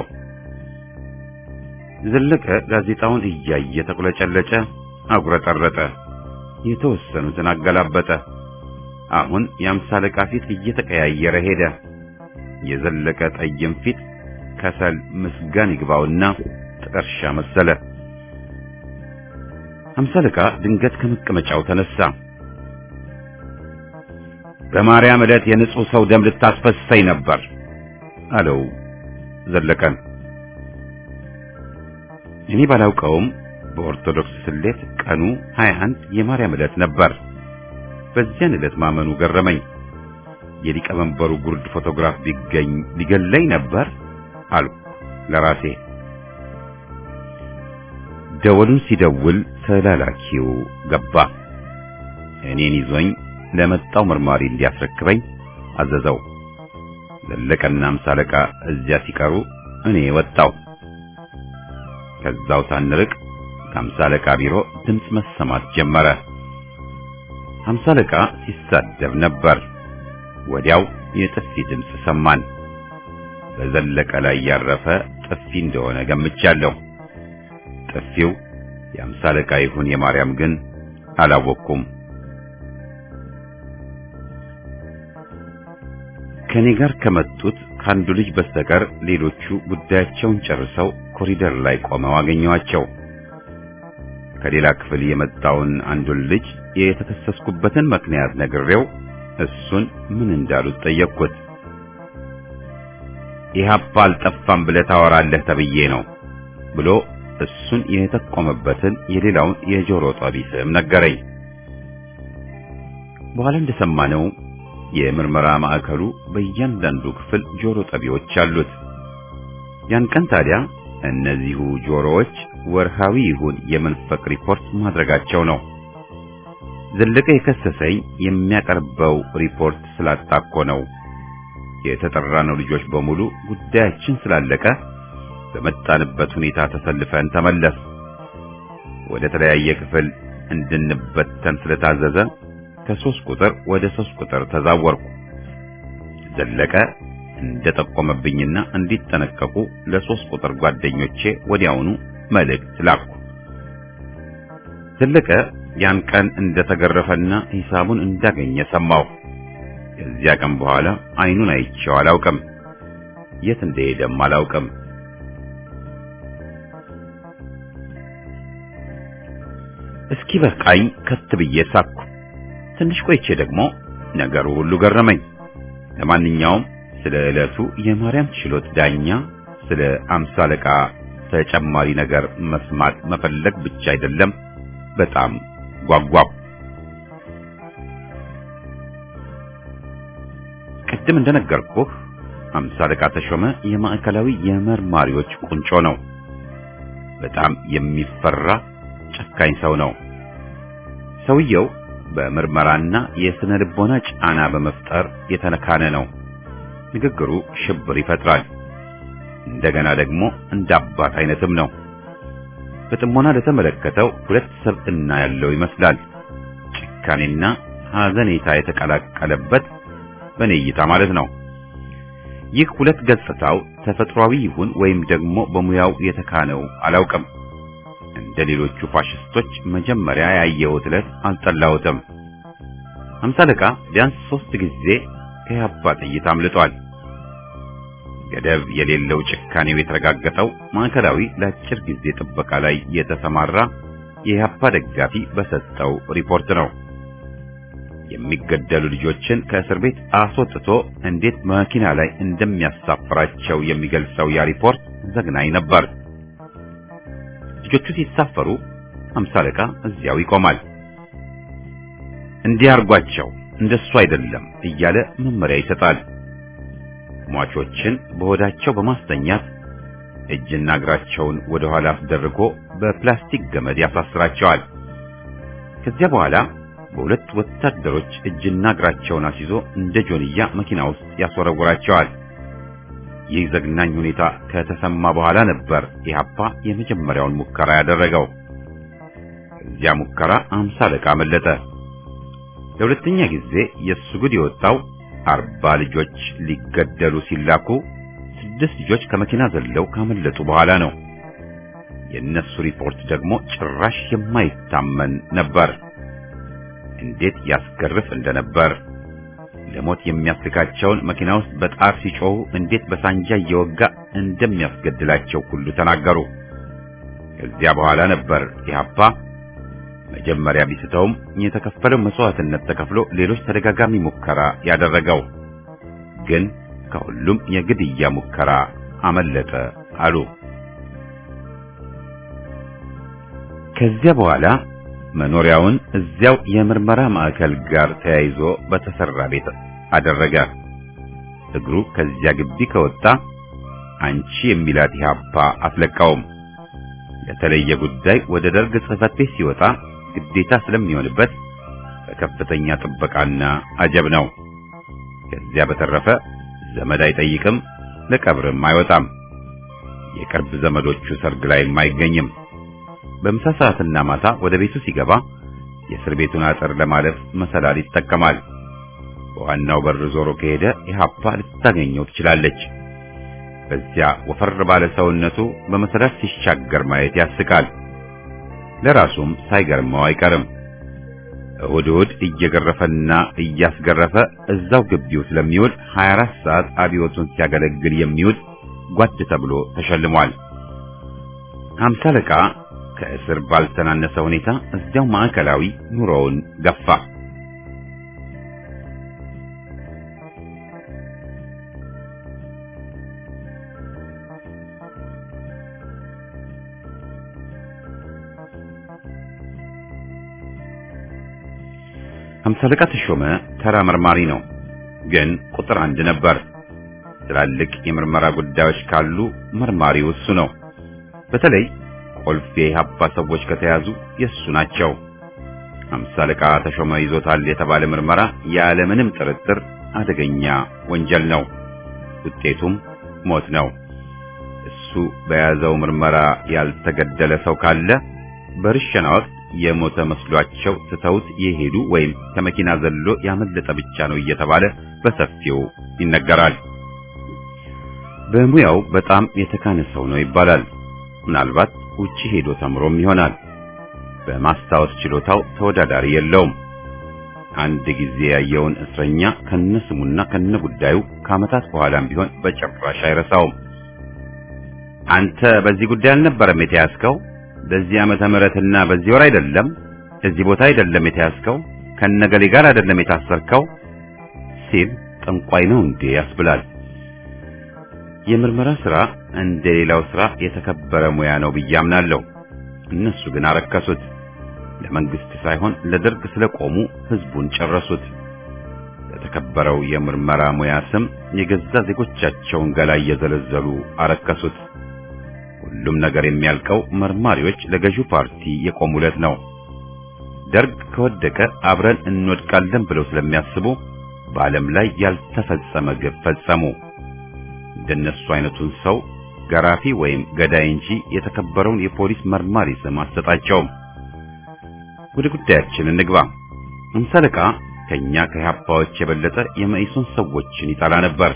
ዘለቀ ጋዜጣውን እያየ ተቁለጨለጨ፣ አጉረጠረጠ፣ የተወሰኑትን አገላበጠ። አሁን የአምሳ አለቃ ፊት እየተቀያየረ ሄደ። የዘለቀ ጠይም ፊት ከሰል ምስጋን ይግባውና ጥቀርሻ መሰለ። አምሳ አለቃ ድንገት ከመቀመጫው ተነሳ። በማርያም ዕለት የንጹህ ሰው ደም ልታስፈሰኝ ነበር አለው ዘለቀን። እኔ ባላውቀውም በኦርቶዶክስ ስሌት ቀኑ 21 የማርያም ዕለት ነበር። በዚያን ዕለት ማመኑ ገረመኝ። የሊቀመንበሩ ጉርድ ፎቶግራፍ ቢገኝ ሊገለኝ ነበር አልኩ ለራሴ። ደወሉን ሲደውል ተላላኪው ገባ። እኔን ይዞኝ ለመጣው መርማሪ እንዲያስረክበኝ አዘዘው። ዘለቀና አምሳ አለቃ እዚያ ሲቀሩ እኔ ወጣው። ከዛው ሳንርቅ ከአምሳ አለቃ ቢሮ ድምፅ መሰማት ጀመረ። አምሳ አለቃ ሲሳደብ ነበር። ወዲያው የጥፊ ድምፅ ሰማን። በዘለቀ ላይ ያረፈ ጥፊ እንደሆነ ገምቻለሁ። ጥፊው የአምሳ አለቃ ይሁን የማርያም ግን አላወቅኩም። ከኔ ጋር ከመጡት ከአንዱ ልጅ በስተቀር ሌሎቹ ጉዳያቸውን ጨርሰው ኮሪደር ላይ ቆመው አገኘዋቸው። ከሌላ ክፍል የመጣውን አንዱን ልጅ የተከሰስኩበትን ምክንያት ነግሬው እሱን ምን እንዳሉት ጠየቅኩት። ኢህአፓ አልጠፋም ብለህ ታወራለህ ተብዬ ነው ብሎ እሱን የተቆመበትን የሌላውን የጆሮ ጠቢ ስም ነገረኝ። በኋላ እንደሰማነው የምርመራ ማዕከሉ በእያንዳንዱ ክፍል ጆሮ ጠቢዎች አሉት። ያን ቀን ታዲያ እነዚሁ ጆሮዎች ወርሃዊ ይሁን የመንፈቅ ሪፖርት ማድረጋቸው ነው። ዘለቀ የከሰሰኝ የሚያቀርበው ሪፖርት ስላጣቆ ነው። የተጠራነው ልጆች በሙሉ ጉዳያችን ስላለቀ በመጣንበት ሁኔታ ተሰልፈን ተመለስ። ወደ ተለያየ ክፍል እንድንበተን ስለታዘዘ ከ3 ቁጥር ወደ 3 ቁጥር ተዛወርኩ። ዘለቀ እንደጠቆመብኝና እንዲጠነቀቁ ለ3 ቁጥር ጓደኞቼ ወዲያውኑ መልእክት ላኩ። ዘለቀ ያን ቀን እንደተገረፈና ሂሳቡን እንዳገኘ ሰማሁ። ከዚያ ቀን በኋላ አይኑን አይቼው አላውቅም። የት እንደሄደም አላውቅም። እስኪ በቃኝ ከት ብዬ ሳቅኩ። ትንሽ ቆይቼ ደግሞ ነገሩ ሁሉ ገረመኝ። ለማንኛውም ስለ ዕለቱ የማርያም ችሎት ዳኛ ስለ አምሳ አለቃ ተጨማሪ ነገር መስማት መፈለግ ብቻ አይደለም፣ በጣም ጓጓው። ቅድም እንደነገርኩህ አምሳ አለቃ ተሾመ የማዕከላዊ የመርማሪዎች ቁንጮ ነው። በጣም የሚፈራ ጨካኝ ሰው ነው። ሰውየው በምርመራና የስነ ልቦና ጫና በመፍጠር የተነካነ ነው። ንግግሩ ሽብር ይፈጥራል። እንደገና ደግሞ እንደ አባት አይነትም ነው። በጥሞና ለተመለከተው ሁለት ሰብዕና ያለው ይመስላል። ጭካኔና ሐዘኔታ የተቀላቀለበት በኔ እይታ ማለት ነው። ይህ ሁለት ገጽታው ተፈጥሯዊ ይሁን ወይም ደግሞ በሙያው የተካነው አላውቅም። እንደ ሌሎቹ ፋሽስቶች መጀመሪያ ያየሁት ዕለት አልጠላሁትም። 50 አለቃ ቢያንስ 3 ጊዜ ከኢህአፓ ጥይት አምልጧል። ገደብ የሌለው ጭካኔው የተረጋገጠው ማዕከላዊ ለአጭር ጊዜ ጥበቃ ላይ የተሰማራ የኢህአፓ ደጋፊ በሰጠው ሪፖርት ነው። የሚገደሉ ልጆችን ከእስር ቤት አስወጥቶ እንዴት መኪና ላይ እንደሚያሳፍራቸው የሚገልጸው ያ ሪፖርት ዘግናኝ ነበር። ልጆቹ ሲሳፈሩ 50 አለቃ እዚያው ይቆማል። እንዲያርጓቸው እንደሱ አይደለም እያለ መመሪያ ይሰጣል። ሟቾችን በሆዳቸው በማስተኛት እጅና እግራቸውን ወደ ኋላ አስደርጎ በፕላስቲክ ገመድ ያሳስራቸዋል። ከዚያ በኋላ በሁለት ወታደሮች እጅና እግራቸውን አስይዞ እንደ ጆንያ መኪና ውስጥ ያስወረውራቸዋል። ይህ ዘግናኝ ሁኔታ ከተሰማ በኋላ ነበር ኢህአፓ የመጀመሪያውን ሙከራ ያደረገው። እዚያ ሙከራ 50 አለቃ መለጠ። ለሁለተኛ ጊዜ የሱ ጉድ የወጣው 40 ልጆች ሊገደሉ ሲላኩ 6 ልጆች ከመኪና ዘለው ካመለጡ በኋላ ነው። የነሱ ሪፖርት ደግሞ ጭራሽ የማይታመን ነበር። እንዴት ያስገርፍ እንደነበር ለሞት የሚያስልካቸውን መኪና ውስጥ በጣር ሲጮሁ እንዴት በሳንጃ እየወጋ እንደሚያስገድላቸው ሁሉ ተናገሩ። ከዚያ በኋላ ነበር ኢህአፓ መጀመሪያ ቢስተውም የተከፈለው መስዋዕትነት ተከፍሎ ሌሎች ተደጋጋሚ ሙከራ ያደረገው። ግን ከሁሉም የግድያ ሙከራ አመለጠ አሉ። ከዚያ በኋላ መኖሪያውን እዚያው የምርመራ ማዕከል ጋር ተያይዞ በተሰራ ቤት አደረገ። እግሩ ከዚያ ግቢ ከወጣ አንቺ የሚላት ኢህአፓ አስለቃውም። ለተለየ ጉዳይ ወደ ደርግ ጽሕፈት ቤት ሲወጣ ግዴታ ስለሚሆንበት በከፍተኛ ጥበቃና አጀብ ነው። ከዚያ በተረፈ ዘመድ አይጠይቅም፣ ለቀብርም አይወጣም። የቅርብ ዘመዶቹ ሰርግ ላይም አይገኝም። በምሳ ሰዓትና ማታ ወደ ቤቱ ሲገባ የእስር ቤቱን አጥር ለማለፍ መሰላል ይጠቀማል። በዋናው በር ዞሮ ከሄደ ኢህአፓ ልታገኘው ትችላለች። በዚያ ወፈር ባለ ሰውነቱ በመሰላል ሲሻገር ማየት ያስቃል። ለራሱም ሳይገርመው አይቀርም። እሁድ እሁድ እየገረፈና እያስገረፈ እዛው ግቢው ስለሚውል 24 ሰዓት አብዮቱን ሲያገለግል የሚውል ጓድ ተብሎ ተሸልሟል። 50 አለቃ ከእስር ባልተናነሰ ሁኔታ እዚያው ማዕከላዊ ኑሮውን ገፋ። ሃምሳ አለቃ ተሾመ ተራ መርማሪ ነው፣ ግን ቁጥር 1 ነበር። ትላልቅ የምርመራ ጉዳዮች ካሉ መርማሪው እሱ ነው። በተለይ ቁልፍ የኢህአፓ ሰዎች ከተያዙ የሱ ናቸው። 50 አለቃ ተሾመ ይዞታል የተባለ ምርመራ ያለምንም ጥርጥር አደገኛ ወንጀል ነው። ውጤቱም ሞት ነው። እሱ በያዘው ምርመራ ያልተገደለ ሰው ካለ በርሸና ወቅት የሞተ መስሏቸው ትተውት የሄዱ ወይም ከመኪና ዘሎ ያመለጠ ብቻ ነው እየተባለ በሰፊው ይነገራል። በሙያው በጣም የተካነ ሰው ነው ይባላል። ምናልባት ውጪ ሄዶ ተምሮም ይሆናል። በማስታወስ ችሎታው ተወዳዳሪ የለውም። አንድ ጊዜ ያየውን እስረኛ ከነስሙና ከነጉዳዩ ከዓመታት በኋላም ቢሆን በጭራሽ አይረሳውም። አንተ በዚህ ጉዳይ አልነበረም የተያዝከው? በዚህ ዓመተ ምህረትና በዚህ ወር አይደለም፣ እዚህ ቦታ አይደለም የተያዝከው፣ ከነገሌ ጋር አይደለም የታሰርከው ሲል ጠንቋይ ነው እንዴ ያስብላል። የምርመራ ሥራ እንደሌላው ሥራ የተከበረ ሙያ ነው ብዬ አምናለሁ። እነሱ ግን አረከሱት። ለመንግስት ሳይሆን ለደርግ ስለቆሙ ህዝቡን ጨረሱት። ለተከበረው የምርመራ ሙያ ስም የገዛ ዜጎቻቸውን ገላ እየዘለዘሉ አረከሱት። ሁሉም ነገር የሚያልቀው መርማሪዎች ለገዢው ፓርቲ የቆሙለት ነው። ደርግ ከወደቀ አብረን እንወድቃለን ብለው ስለሚያስቡ በዓለም ላይ ያልተፈጸመ ግፍ ፈጸሙ። እንደነሱ አይነቱን ሰው ገራፊ ወይም ገዳይ እንጂ የተከበረውን የፖሊስ መርማሪ ስም አሰጣቸውም። ወደ ጉዳያችን እንግባ። ሃምሳ አለቃ ከኛ ከኢህአፓዎች የበለጠ የመኢሶን ሰዎችን ይጠላ ነበር።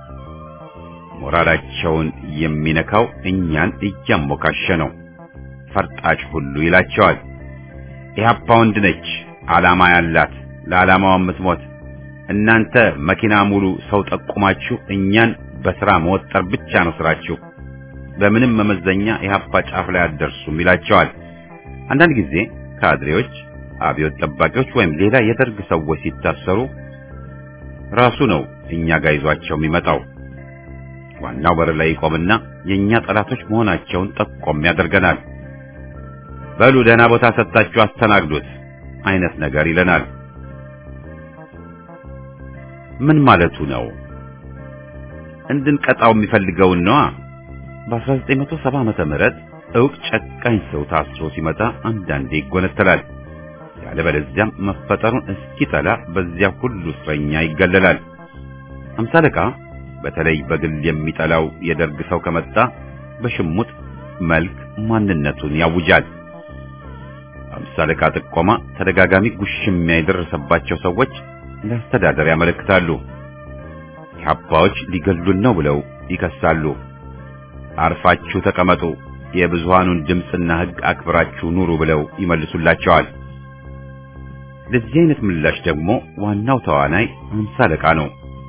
ሞራላቸውን የሚነካው እኛን እያሞካሸ ነው። ፈርጣጭ ሁሉ ይላቸዋል። ኢህአፓ ወንድ ነች፣ ዓላማ ያላት፣ ለዓላማዋ የምትሞት። እናንተ መኪና ሙሉ ሰው ጠቁማችሁ እኛን በሥራ መወጠር ብቻ ነው ስራችሁ። በምንም መመዘኛ ኢህአፓ ጫፍ ላይ አትደርሱም ይላቸዋል። አንዳንድ ጊዜ ካድሬዎች፣ አብዮት ጠባቂዎች ወይም ሌላ የደርግ ሰዎች ሲታሰሩ ራሱ ነው እኛ ጋር ይዟቸው የሚመጣው። ዋናው በር ላይ ይቆምና የኛ ጠላቶች መሆናቸውን ጠቆም ያደርገናል። በሉ ደህና ቦታ ሰጣችሁ አስተናግዱት አይነት ነገር ይለናል። ምን ማለቱ ነው? እንድንቀጣው የሚፈልገውን ነዋ። በ1970 ዓመተ ምህረት ዕውቅ ጨካኝ ሰው ታስሮ ሲመጣ አንዳንዴ ይጎነተላል። ያለበለዚያም መፈጠሩን እስኪጠላ በዚያ ሁሉ እስረኛ ይገለላል። ሃምሳ አለቃ በተለይ በግል የሚጠላው የደርግ ሰው ከመጣ በሽሙጥ መልክ ማንነቱን ያውጃል። ሃምሳ አለቃ ጥቆማ ተደጋጋሚ ጉሽሚያ የደረሰባቸው ሰዎች ለአስተዳደር ያመለክታሉ። ኢህአፓዎች ሊገሉን ነው ብለው ይከሳሉ። አርፋችሁ ተቀመጡ፣ የብዙሃኑን ድምፅና ሕግ አክብራችሁ ኑሩ ብለው ይመልሱላቸዋል። ለዚህ አይነት ምላሽ ደግሞ ዋናው ተዋናይ ሃምሳ አለቃ ነው።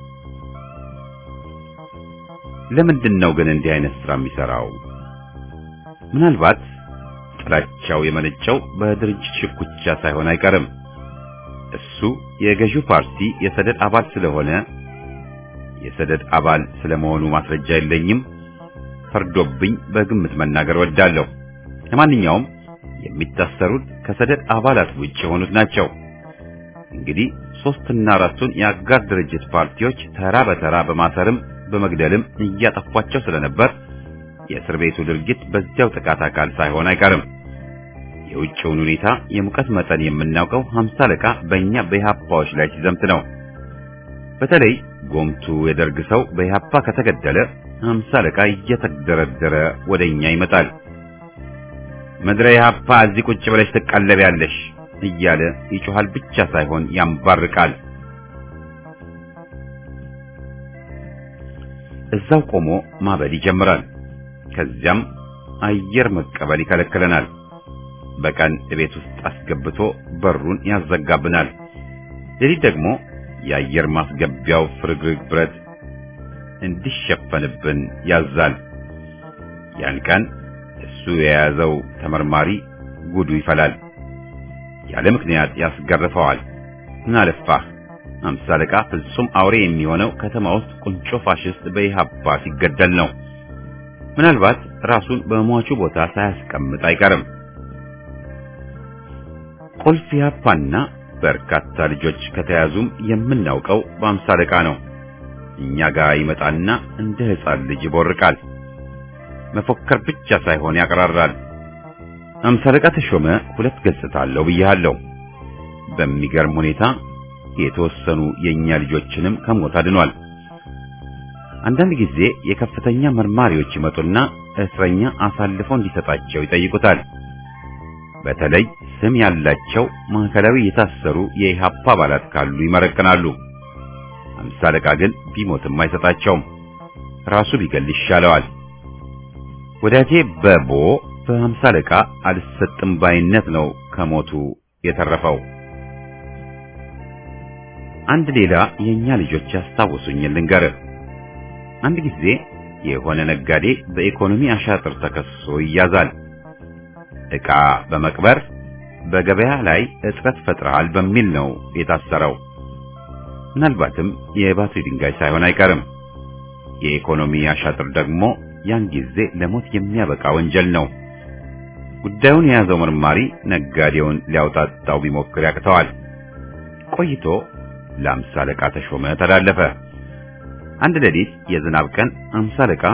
ለምንድን ነው ግን እንዲህ አይነት ስራ የሚሰራው? ምናልባት ጥላቻው የመነጨው በድርጅት ሽኩቻ ሳይሆን አይቀርም። እሱ የገዢው ፓርቲ የሰደድ አባል ስለሆነ የሰደድ አባል ስለመሆኑ ማስረጃ የለኝም፣ ፈርዶብኝ በግምት መናገር ወዳለሁ። ለማንኛውም የሚታሰሩት ከሰደድ አባላት ውጭ የሆኑት ናቸው። እንግዲህ 3 እና 4ቱን የአጋር ድርጅት ፓርቲዎች ተራ በተራ በማሰርም በመግደልም እያጠፏቸው ስለነበር የእስር ቤቱ ድርጊት በዚያው ጥቃት አካል ሳይሆን አይቀርም። የውጭውን ሁኔታ የሙቀት መጠን የምናውቀው ሃምሳ አለቃ በእኛ በኢህአፓዎች ላይ ሲዘምት ነው። በተለይ ጎምቱ የደርግ ሰው በኢህአፓ ከተገደለ ሃምሳ አለቃ እየተደረደረ ወደኛ ይመጣል። ምድረ ኢህአፓ እዚህ ቁጭ ብለሽ ትቀለቢያለሽ እያለ ይጮሃል ብቻ ሳይሆን ያንባርቃል። እዛው ቆሞ ማበል ይጀምራል። ከዚያም አየር መቀበል ይከለክለናል። በቀን ቤት ውስጥ አስገብቶ በሩን ያዘጋብናል። ሌሊት ደግሞ የአየር ማስገቢያው ፍርግርግ ብረት እንዲሸፈንብን ያዛል። ያን ቀን እሱ የያዘው ተመርማሪ ጉዱ ይፈላል። ያለ ምክንያት ያስገርፈዋል። ምን አለፋህ? ሃምሳ አለቃ ፍጹም አውሬ የሚሆነው ከተማ ውስጥ ቁንጮ ፋሽስት በኢህአፓ ሲገደል ነው። ምናልባት ራሱን በሟቹ ቦታ ሳያስቀምጥ አይቀርም። ቁልፍ ኢህአፓና በርካታ ልጆች ከተያዙም የምናውቀው በሃምሳ አለቃ ነው። እኛ ጋር ይመጣና እንደ ሕፃን ልጅ ይቦርቃል። መፎከር ብቻ ሳይሆን ያቀራራል። ሃምሳ አለቃ ተሾመ 2 ገጽታ አለው ብያለሁ። በሚገርም ሁኔታ የተወሰኑ የኛ ልጆችንም ከሞት አድኗል። አንዳንድ ጊዜ የከፍተኛ መርማሪዎች ይመጡና እስረኛ አሳልፈው እንዲሰጣቸው ይጠይቁታል። በተለይ ስም ያላቸው ማዕከላዊ የታሰሩ የኢህአፓ አባላት ካሉ ይመረቅናሉ። ሃምሳ አለቃ ግን ቢሞትም አይሰጣቸውም። ራሱ ቢገል ይሻለዋል። ወዳጄ በቦ በሃምሳ አለቃ አልሰጥም ባይነት ነው ከሞቱ የተረፈው። አንድ ሌላ የኛ ልጆች ያስታውሱኝ ልንገርህ። አንድ ጊዜ የሆነ ነጋዴ በኢኮኖሚ አሻጥር ተከሶ ይያዛል። ዕቃ በመቅበር በገበያ ላይ እጥረት ፈጥረሃል በሚል ነው የታሰረው። ምናልባትም የባትሪ ድንጋይ ሳይሆን አይቀርም። የኢኮኖሚ አሻጥር ደግሞ ያን ጊዜ ለሞት የሚያበቃ ወንጀል ነው። ጉዳዩን የያዘው መርማሪ ነጋዴውን ሊያውጣጣው ቢሞክር ያቅተዋል። ቆይቶ ለሃምሳ አለቃ ተሾመ ተላለፈ። አንድ ሌሊት የዝናብ ቀን ሃምሳ አለቃ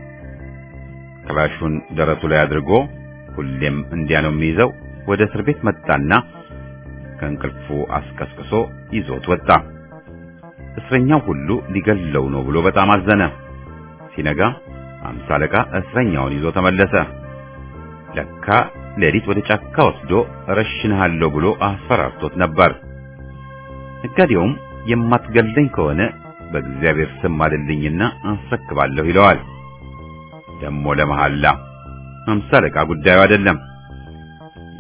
ክላሹን ደረቱ ላይ አድርጎ ሁሌም እንዲያ ነው የሚይዘው ወደ እስር ቤት መጣና ከእንቅልፉ አስቀስቅሶ ይዞት ወጣ። እስረኛው ሁሉ ሊገለው ነው ብሎ በጣም አዘነ። ሲነጋ ሃምሳ አለቃ እስረኛውን ይዞ ተመለሰ። ለካ ሌሊት ወደ ጫካ ወስዶ ረሽንሃለሁ ብሎ አስፈራርቶት ነበር። ነጋዴውም የማትገለኝ ከሆነ በእግዚአብሔር ስም ማልልኝና አስረክባለሁ ይለዋል። ደሞ ለመሐላ ሃምሳ አለቃ ጉዳዩ አይደለም።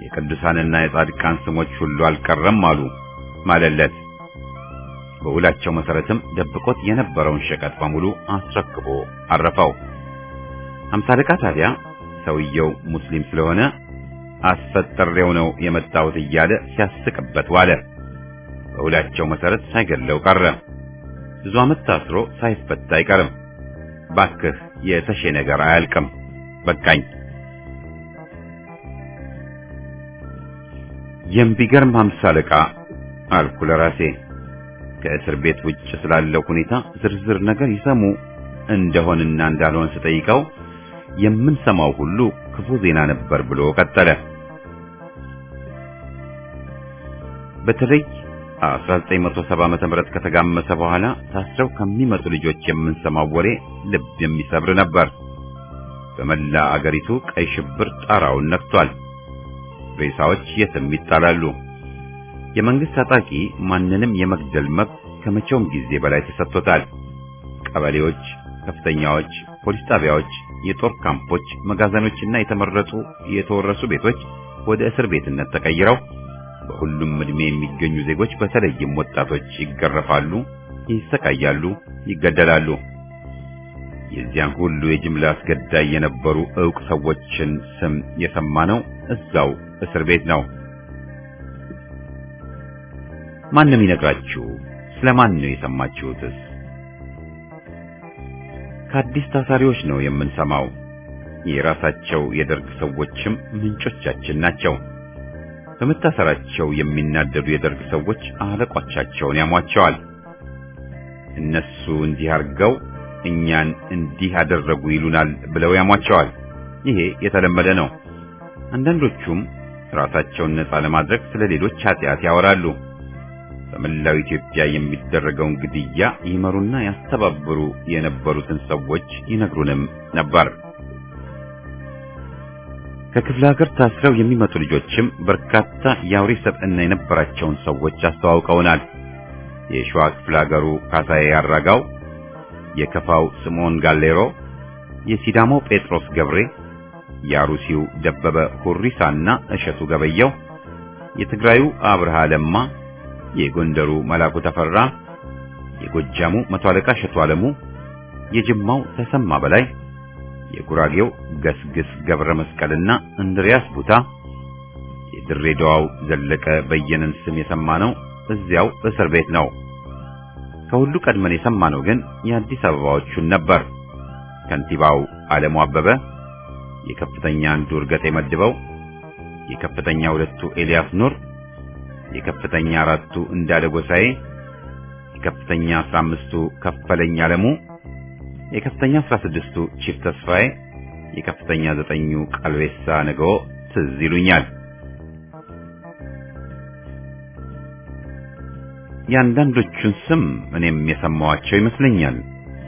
የቅዱሳንና የጻድቃን ስሞች ሁሉ አልቀረም አሉ ማለለት። በውላቸው መሰረትም ደብቆት የነበረውን ሸቀጥ በሙሉ አስረክቦ አረፈው። ሃምሳ አለቃ ታዲያ ሰውየው ሙስሊም ስለሆነ አስፈጥሬው ነው የመጣሁት እያለ ሲያስቅበት ዋለ። በውላቸው መሰረት ሳይገለው ቀረ። ብዙ ዓመት ታስሮ ሳይፈታ አይቀርም። ባክህ የተሼ ነገር አያልቅም። በቃኝ። የሚገርም ሃምሳ አለቃ አልኩ ለራሴ። ከእስር ቤት ውጭ ስላለው ሁኔታ ዝርዝር ነገር ይሰሙ እንደሆንና እንዳልሆን ስጠይቀው የምንሰማው ሁሉ ክፉ ዜና ነበር ብሎ ቀጠለ። በተለይ 1970 ዓመተ ምህረት ከተጋመሰ በኋላ ታስረው ከሚመጡ ልጆች የምንሰማው ወሬ ልብ የሚሰብር ነበር። በመላ አገሪቱ ቀይ ሽብር ጣራውን ነክቷል። ሬሳዎች የትም ይጣላሉ። የመንግስት ታጣቂ ማንንም የመግደል መብት ከመቼውም ጊዜ በላይ ተሰጥቶታል። ቀበሌዎች፣ ከፍተኛዎች፣ ፖሊስ ጣቢያዎች፣ የጦር ካምፖች፣ መጋዘኖችና የተመረጡ የተወረሱ ቤቶች ወደ እስር ቤትነት ተቀይረው በሁሉም እድሜ የሚገኙ ዜጎች በተለይም ወጣቶች ይገረፋሉ፣ ይሰቃያሉ፣ ይገደላሉ። የዚያን ሁሉ የጅምላ አስገዳይ የነበሩ ዕውቅ ሰዎችን ስም የሰማነው እዛው እስር ቤት ነው። ማንም ይነግራችሁ? ስለማን ነው የሰማችሁትስ? ከአዲስ ታሳሪዎች ነው የምንሰማው። የራሳቸው የደርግ ሰዎችም ምንጮቻችን ናቸው። በመታሰራቸው የሚናደዱ የደርግ ሰዎች አለቆቻቸውን ያሟቸዋል። እነሱ እንዲህ አርገው እኛን እንዲህ አደረጉ ይሉናል ብለው ያሟቸዋል። ይሄ የተለመደ ነው። አንዳንዶቹም ራሳቸውን ነፃ ለማድረግ ስለሌሎች ኃጢአት ያወራሉ። በመላው ኢትዮጵያ የሚደረገውን ግድያ ይመሩና ያስተባብሩ የነበሩትን ሰዎች ይነግሩንም ነበር። ከክፍለ ሀገር ታስረው የሚመጡ ልጆችም በርካታ የአውሬ ሰብዕና የነበራቸውን ሰዎች አስተዋውቀውናል። የሸዋ ክፍለ ሀገሩ ካሳዬ አራጋው፣ የከፋው ስምዖን ጋሌሮ፣ የሲዳሞ ጴጥሮስ ገብሬ፣ የአሩሲው ደበበ ሁሪሳና እሸቱ ገበየው፣ የትግራዩ አብርሃ ለማ፣ የጎንደሩ መላኩ ተፈራ፣ የጎጃሙ መቶ አለቃ እሸቱ አለሙ፣ የጅማው ተሰማ በላይ፣ የጉራጌው ገስግስ ገብረ መስቀልና እንድሪያስ ቡታ፣ የድሬዳዋው ዘለቀ በየነን ስም የሰማነው እዚያው እስር ቤት ነው። ከሁሉ ቀድመን የሰማነው ግን የአዲስ አበባዎቹን ነበር። ከንቲባው ዓለሙ አበበ፣ የከፍተኛ አንዱ እርገጤ መድበው፣ የከፍተኛ ሁለቱ ኤልያስ ኑር፣ የከፍተኛ አራቱ እንዳለ ጎሳዬ፣ የከፍተኛ 15ቱ ከፈለኝ አለሙ፣ የከፍተኛ 16ቱ ቺፍ ተስፋዬ፣ የከፍተኛ 9ኙ ቀልቤሳ ነገው ትዝ ይሉኛል። ያንዳንዶቹን ስም እኔም የሰማዋቸው ይመስለኛል።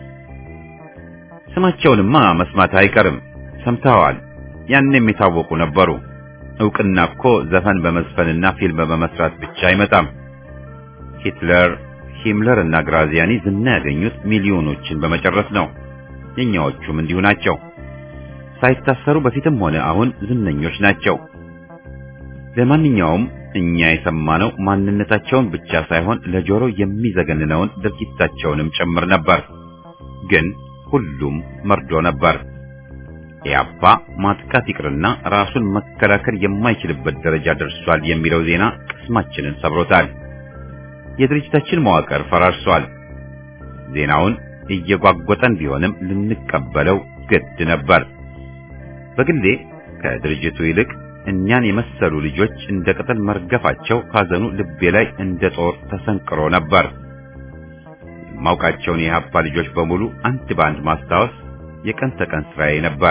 ስማቸውንማ መስማት አይቀርም። ሰምተዋል። ያንንም የታወቁ ነበሩ። ዕውቅና እኮ ዘፈን በመዝፈንና ፊልም በመስራት ብቻ አይመጣም። ሂትለር፣ ሂምለር እና ግራዚያኒ ዝና ያገኙት ሚሊዮኖችን በመጨረስ ነው። የኛዎቹም እንዲሁ ናቸው። ሳይታሰሩ በፊትም ሆነ አሁን ዝነኞች ናቸው። ለማንኛውም እኛ የሰማነው ማንነታቸውን ብቻ ሳይሆን ለጆሮ የሚዘገንነውን ድርጊታቸውንም ጭምር ነበር። ግን ሁሉም መርዶ ነበር። ኢያፓ ማጥቃት ይቅርና ራሱን መከላከል የማይችልበት ደረጃ ደርሷል የሚለው ዜና ቅስማችንን ሰብሮታል። የድርጅታችን መዋቅር ፈራርሷል። ዜናውን እየጓጎጠን ቢሆንም ልንቀበለው ግድ ነበር። በግሌ ከድርጅቱ ይልቅ እኛን የመሰሉ ልጆች እንደ ቅጠል መርገፋቸው ካዘኑ ልቤ ላይ እንደ ጦር ተሰንቅሮ ነበር። የማውቃቸውን የኢያፓ ልጆች በሙሉ አንድ ባንድ ማስታወስ የቀን ተቀን ስራዬ ነበር።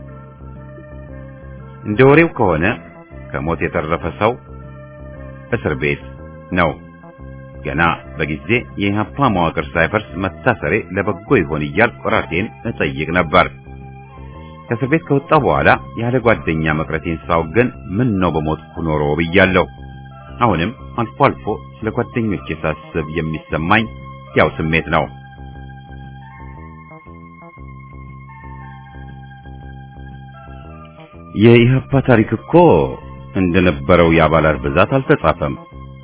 እንደ ወሬው ከሆነ ከሞት የተረፈ ሰው እስር ቤት ነው። ገና በጊዜ የኢያፓ መዋቅር ሳይፈርስ መታሰሬ ለበጎ ይሆን እያልኩ ራሴን እጠይቅ ነበር። ከእስር ቤት ከወጣሁ በኋላ ያለ ጓደኛ መቅረቴን ሳውቅ ግን ምን ነው በሞትኩ ኖሮ ብያለሁ። አሁንም አልፎ አልፎ ስለ ጓደኞቼ ሳስብ የሚሰማኝ ያው ስሜት ነው። የኢያፓ ታሪክ እኮ እንደነበረው የአባላት ብዛት አልተጻፈም።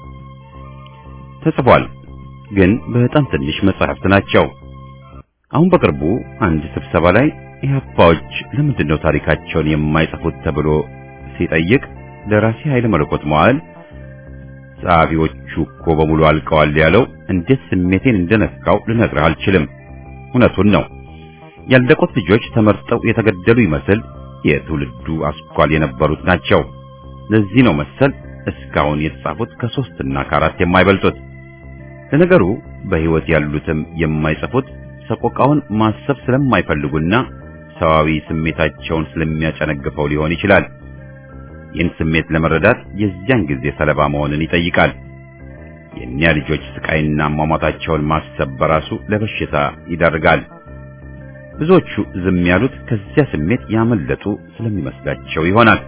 ተጽፏል፣ ግን በጣም ትንሽ መጽሐፍት ናቸው። አሁን በቅርቡ አንድ ስብሰባ ላይ ኢህአፓዎች ለምንድነው ታሪካቸውን የማይጽፉት ተብሎ ሲጠይቅ ደራሲ ኃይለ መለኮት መዋዕል ጸሐፊዎቹ እኮ በሙሉ አልቀዋል ያለው እንዴት ስሜቴን እንደነካው ልነግርህ አልችልም። እውነቱን ነው። ያለቁት ልጆች ተመርጠው የተገደሉ ይመስል የትውልዱ አስኳል የነበሩት ናቸው። ለዚህ ነው መሰል እስካሁን የተጻፉት ከ3 እና ከ4 የማይበልጡት። ለነገሩ በህይወት ያሉትም የማይጽፉት ሰቆቃውን ማሰብ ስለማይፈልጉና ሰዋዊ ስሜታቸውን ስለሚያጨነግፈው ሊሆን ይችላል። ይህን ስሜት ለመረዳት የዚያን ጊዜ ሰለባ መሆንን ይጠይቃል። የእኛ ልጆች ስቃይና አሟሟታቸውን ማሰብ በራሱ ለበሽታ ይዳርጋል። ብዙዎቹ ዝም ያሉት ከዚያ ስሜት ያመለጡ ስለሚመስላቸው ይሆናል።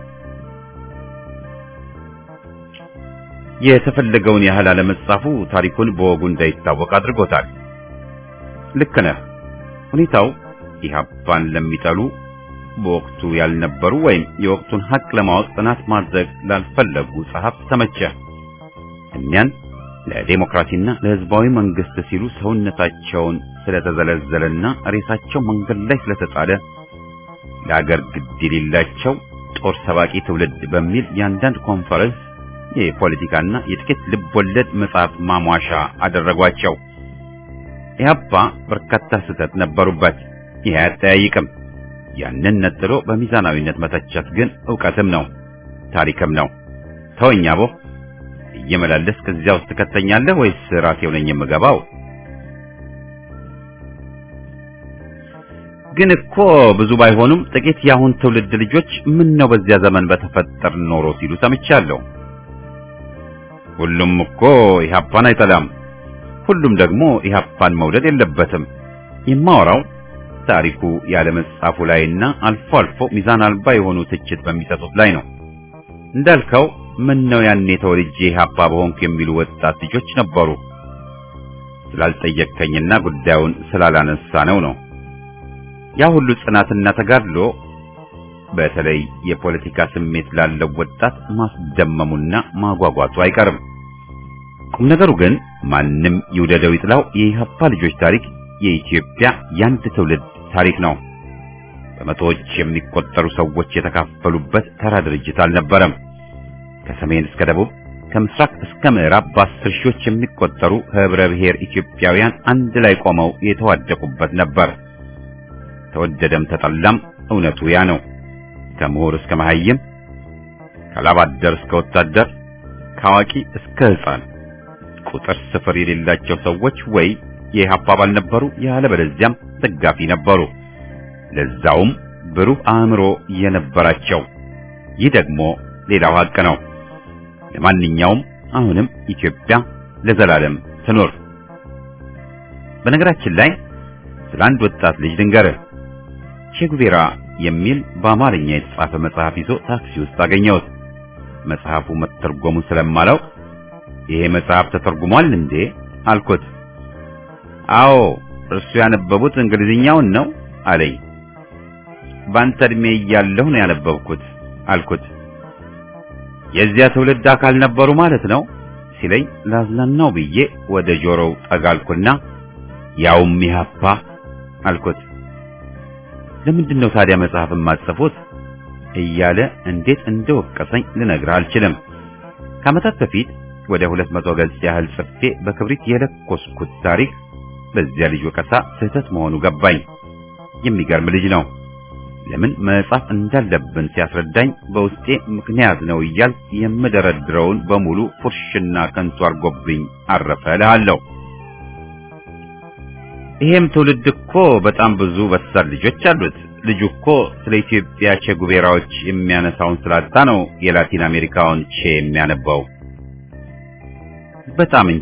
የተፈለገውን ያህል አለመጻፉ ታሪኩን በወጉ እንዳይታወቅ አድርጎታል። ልክ ነህ። ሁኔታው ኢህአፓን ለሚጠሉ በወቅቱ ያልነበሩ ወይም የወቅቱን ሐቅ ለማወቅ ጥናት ማድረግ ላልፈለጉ ጸሐፍት ተመቸ። እኛን ለዲሞክራሲና ለህዝባዊ መንግስት ሲሉ ሰውነታቸውን ስለተዘለዘለና ሬሳቸው መንገድ ላይ ስለተጣለ ለአገር ግድ የሌላቸው ጦር ሰባቂ ትውልድ በሚል የአንዳንድ ኮንፈረንስ የፖለቲካና የጥቂት ልብ ወለድ መጽሐፍ ማሟሻ አደረጓቸው። ኢህአፓ በርካታ ስህተት ነበሩበት። ይህ አያጠያይቅም። ያንን ነጥሎ በሚዛናዊነት መተቸት ግን ዕውቀትም ነው ታሪክም ነው። ተወኛ ቦ እየመላለስክ እዚያ ውስጥ ትከተኛለህ ወይስ ራሴው ነኝ የምገባው? ግን እኮ ብዙ ባይሆኑም ጥቂት የአሁን ትውልድ ልጆች ምን ነው በዚያ ዘመን በተፈጠር ኖሮ ሲሉ ሰምቻለሁ። ሁሉም እኮ ኢህአፓን አይጠላም። ሁሉም ደግሞ ኢህአፓን መውደድ የለበትም። የማወራው ታሪኩ ያለ መጻፉ ላይና አልፎ አልፎ ሚዛን አልባ የሆኑ ትችት በሚሰጡት ላይ ነው። እንዳልከው ምን ነው ያኔ ተወልጄ ኢህአፓ በሆንኩ የሚሉ ወጣት ልጆች ነበሩ። ስላልጠየቀኝና ጉዳዩን ስላላነሳ ነው። ያ ሁሉ ጽናትና ተጋድሎ በተለይ የፖለቲካ ስሜት ላለው ወጣት ማስደመሙና ማጓጓቱ አይቀርም። ቁም ነገሩ ግን ማንም ይውደደው ይጥላው የኢህአፓ ልጆች ታሪክ የኢትዮጵያ ያንድ ትውልድ ታሪክ ነው። በመቶዎች የሚቆጠሩ ሰዎች የተካፈሉበት ተራ ድርጅት አልነበረም። ከሰሜን እስከ ደቡብ፣ ከምስራቅ እስከ ምዕራብ በ10 ሺዎች የሚቆጠሩ ህብረ ብሔር ኢትዮጵያውያን አንድ ላይ ቆመው የተዋደቁበት ነበር። ተወደደም ተጠላም እውነቱ ያ ነው። ከምሁር እስከ መሐይም፣ ከላባደር እስከ ወታደር፣ ከአዋቂ እስከ ሕፃን ቁጥር ስፍር የሌላቸው ሰዎች ወይ የኢህአፓ አባል ነበሩ ያለበለዚያም ደጋፊ ነበሩ። ለዛውም ብሩህ አእምሮ የነበራቸው። ይህ ደግሞ ሌላው ሀቅ ነው። ለማንኛውም አሁንም ኢትዮጵያ ለዘላለም ትኖር። በነገራችን ላይ ስለ አንድ ወጣት ልጅ ልንገርህ። ቼጉቬራ የሚል በአማርኛ የተጻፈ መጽሐፍ ይዞ ታክሲ ውስጥ አገኘሁት። መጽሐፉ መተርጎሙን ስለማላውቅ ይሄ መጽሐፍ ተተርጉሟል እንዴ አልኩት። አዎ እርሱ ያነበቡት እንግሊዝኛውን ነው አለኝ። ባንተ እድሜ እያለሁ ነው ያነበብኩት አልኩት። የዚያ ትውልድ አካል ነበሩ ማለት ነው ሲለኝ ላዝናናው ብዬ ወደ ጆሮው ጠጋልኩና ያውም ኢህአፓ አልኩት። ለምንድነው ታዲያ መጽሐፍ የማትጽፉት እያለ እንዴት እንደወቀሰኝ ልነግርህ አልችልም። ከዓመታት በፊት ወደ 200 ገጽ ያህል ጽፌ በክብሪት የለኮስኩት ታሪክ በዚያ ልጅ ወቀሳ ስህተት መሆኑ ገባኝ። የሚገርም ልጅ ነው። ለምን መጻፍ እንዳለብን ሲያስረዳኝ በውስጤ ምክንያት ነው እያል የምደረድረውን በሙሉ ፉርሽና ከንቱ አርጎብኝ አረፈ እልሃለሁ። ይሄም ትውልድ እኮ በጣም ብዙ በሳል ልጆች አሉት። ልጁ እኮ ስለ ኢትዮጵያ ቼጉቬራዎች የሚያነሳውን ስላጣ ነው የላቲን አሜሪካውን ቼ የሚያነባው። በጣም እንጂ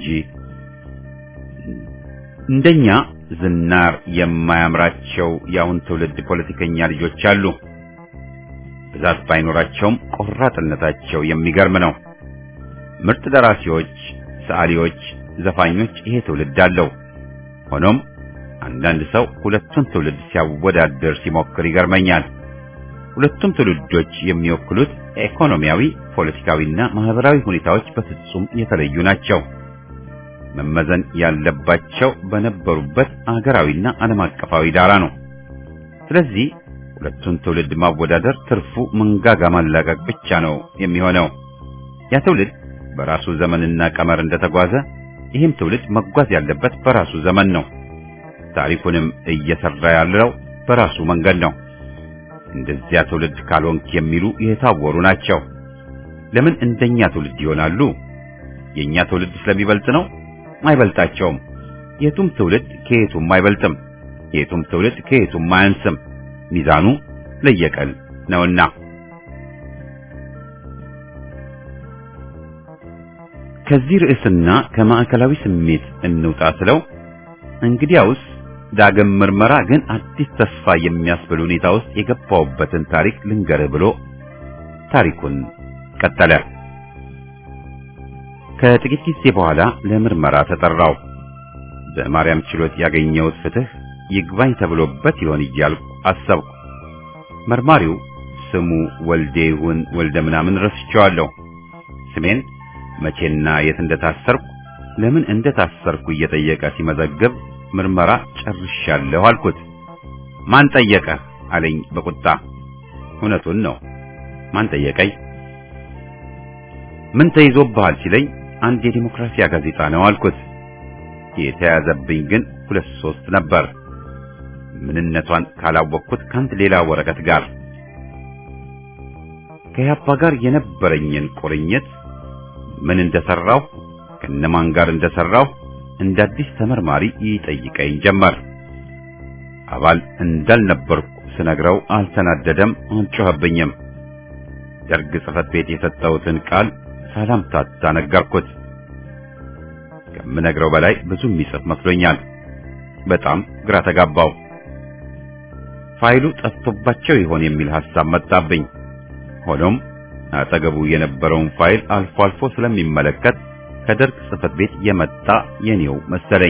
እንደኛ ዝናር የማያምራቸው ያሁን ትውልድ ፖለቲከኛ ልጆች አሉ። ብዛት ባይኖራቸውም ቆራጥነታቸው የሚገርም ነው። ምርጥ ደራሲዎች፣ ሰዓሊዎች፣ ዘፋኞች ይሄ ትውልድ አለው። ሆኖም አንዳንድ ሰው ሁለቱን ትውልድ ሲያወዳድር ሲሞክር ይገርመኛል። ሁለቱም ትውልዶች የሚወክሉት ኢኮኖሚያዊ፣ ፖለቲካዊና ማህበራዊ ሁኔታዎች በፍጹም የተለዩ ናቸው። መመዘን ያለባቸው በነበሩበት አገራዊና ዓለም አቀፋዊ ዳራ ነው። ስለዚህ ሁለቱን ትውልድ ማወዳደር ትርፉ መንጋጋ ማላቀቅ ብቻ ነው የሚሆነው። ያ ትውልድ በራሱ ዘመንና ቀመር እንደተጓዘ ይህም ትውልድ መጓዝ ያለበት በራሱ ዘመን ነው። ታሪኩንም እየሰራ ያለው በራሱ መንገድ ነው። እንደዚያ ትውልድ ካልሆንክ የሚሉ የታወሩ ናቸው። ለምን እንደኛ ትውልድ ይሆናሉ? የኛ ትውልድ ስለሚበልጥ ነው? አይበልጣቸውም። የቱም ትውልድ ከየቱም አይበልጥም። የቱም ትውልድ ከየቱም አያንስም። ሚዛኑ ለየቀል ነውና። ከዚህ ርዕስና ከማዕከላዊ ስሜት እንውጣ ስለው እንግዲያውስ ዳግም ምርመራ ግን አዲስ ተስፋ የሚያስብል ሁኔታ ውስጥ የገባውበትን ታሪክ ልንገርህ ብሎ ታሪኩን ቀጠለ። ከጥቂት ጊዜ በኋላ ለምርመራ ተጠራው። በማርያም ችሎት ያገኘሁት ፍትህ ይግባኝ ተብሎበት ይሆን እያልኩ አሰብኩ። መርማሪው ስሙ ወልዴ ይሁን ወልደ ምናምን ረስቼዋለሁ። ስሜን መቼና የት እንደታሰርኩ ለምን እንደታሰርኩ እየጠየቀ ሲመዘግብ ምርመራ ጨርሻለሁ አልኩት። ማን ጠየቀ አለኝ በቁጣ። እውነቱን ነው። ማን ጠየቀኝ? ምን ተይዞብሃል ሲለኝ አንድ የዲሞክራሲያ ጋዜጣ ነው አልኩት። የተያዘብኝ ግን 2-3 ነበር። ምንነቷን ካላወቅኩት ከአንድ ሌላ ወረቀት ጋር ከያፓ ጋር የነበረኝን ቁርኝት ምን እንደሰራው ከነማን ጋር እንደሰራው እንደ አዲስ ተመርማሪ ይጠይቀኝ ጀመር። አባል እንዳልነበርኩ ስነግረው አልተናደደም፣ አልጮኸብኝም። ደርግ ጽሕፈት ቤት የሰጠሁትን ቃል ሳላምታታ ነገርኩት። ከምነግረው በላይ ብዙ የሚጽፍ መስሎኛል። በጣም ግራ ተጋባው። ፋይሉ ጠፍቶባቸው ይሆን የሚል ሐሳብ መጣብኝ። ሆኖም አጠገቡ የነበረውን ፋይል አልፎ አልፎ ስለሚመለከት ከደርግ ጽሕፈት ቤት የመጣ የኔው መሰለኝ።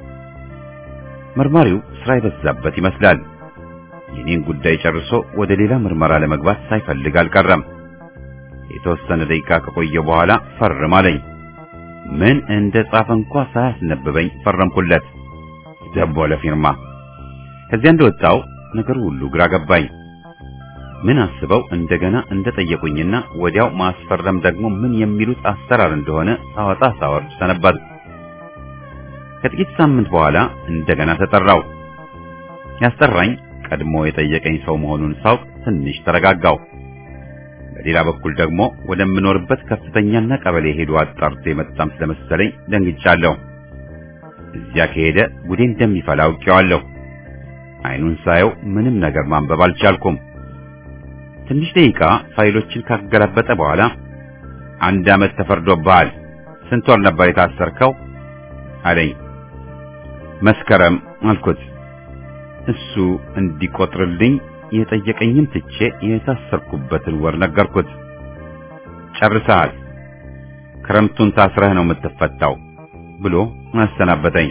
መርማሪው ስራ የበዛበት ይመስላል። የኔን ጉዳይ ጨርሶ ወደ ሌላ ምርመራ ለመግባት ሳይፈልግ አልቀረም። የተወሰነ ደቂቃ ከቆየ በኋላ ፈርም አለኝ። ምን እንደጻፈ እንኳን ሳያስነብበኝ ፈረምኩለት። ደቦ ለፊርማ። ከዚያ እንደወጣው ነገሩ ሁሉ ግራ ገባኝ። ምን አስበው እንደገና እንደጠየቁኝና ወዲያው ማስፈረም ደግሞ ምን የሚሉት አሰራር እንደሆነ ሳወጣ ሳወርድ ሰነበት። ከጥቂት ሳምንት በኋላ እንደገና ተጠራው። ያስጠራኝ ቀድሞ የጠየቀኝ ሰው መሆኑን ሳውቅ ትንሽ ተረጋጋው። በሌላ በኩል ደግሞ ወደምኖርበት ከፍተኛና ቀበሌ ሄዶ አጣርቶ የመጣም ስለመሰለኝ ደንግጫለሁ። እዚያ ከሄደ ጉዴ እንደሚፈላ አውቄዋለሁ። አይኑን ሳየው ምንም ነገር ማንበብ አልቻልኩም። ትንሽ ደቂቃ ፋይሎችን ካገላበጠ በኋላ 1 ዓመት ተፈርዶብሃል፣ ስንት ወር ነበር የታሰርከው አለኝ። መስከረም አልኩት። እሱ እንዲቆጥርልኝ የጠየቀኝን ትቼ የታሰርኩበትን ወር ነገርኩት። ጨርሰሃል፣ ክረምቱን ታስረህ ነው የምትፈታው ብሎ አሰናበተኝ።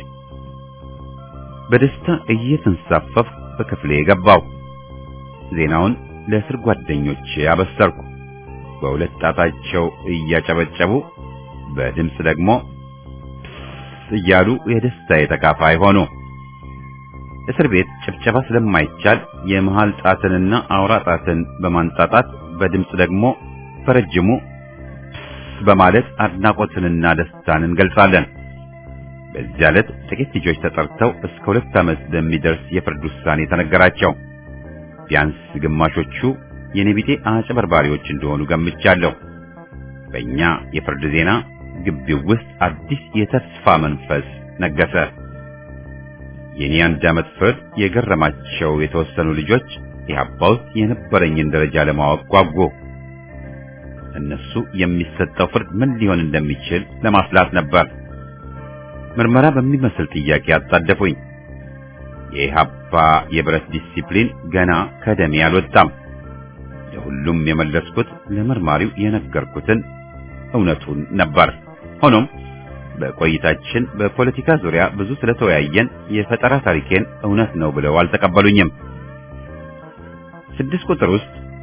በደስታ እየተንሳፈፍ በክፍሌ ገባው። ዜናውን ለእስር ጓደኞቼ አበሰርኩ። በሁለት ጣታቸው እያጨበጨቡ በድምፅ ደግሞ እያሉ የደስታዬ ተካፋይ ሆኑ። እስር ቤት ጭብጨባ ስለማይቻል የመሃል ጣትንና አውራ ጣትን በማንጣጣት በድምፅ ደግሞ በረጅሙ በማለት አድናቆትንና ደስታን እንገልጻለን። በዚያ ዕለት ጥቂት ልጆች ተጠርተው እስከ 2 ዓመት በሚደርስ የፍርድ ውሳኔ ተነገራቸው። ቢያንስ ግማሾቹ የኔቢጤ አጭበርባሪዎች እንደሆኑ ገምቻለሁ። በእኛ የፍርድ ዜና ግቢው ውስጥ አዲስ የተስፋ መንፈስ ነገሰ። የኔ 1 ዓመት ፍርድ የገረማቸው የተወሰኑ ልጆች ኢህአፓ ውስጥ የነበረኝን ደረጃ ለማወቅ ጓጉ። እነሱ የሚሰጠው ፍርድ ምን ሊሆን እንደሚችል ለማስላት ነበር። ምርመራ በሚመስል ጥያቄ አጣደፉኝ። የኢህአፓ የብረት ዲሲፕሊን ገና ከደሜ አልወጣም። ለሁሉም የመለስኩት ለመርማሪው የነገርኩትን እውነቱን ነበር። ሆኖም በቆይታችን በፖለቲካ ዙሪያ ብዙ ስለተወያየን የፈጠራ ታሪኬን እውነት ነው ብለው አልተቀበሉኝም። 6 ቁጥር ውስጥ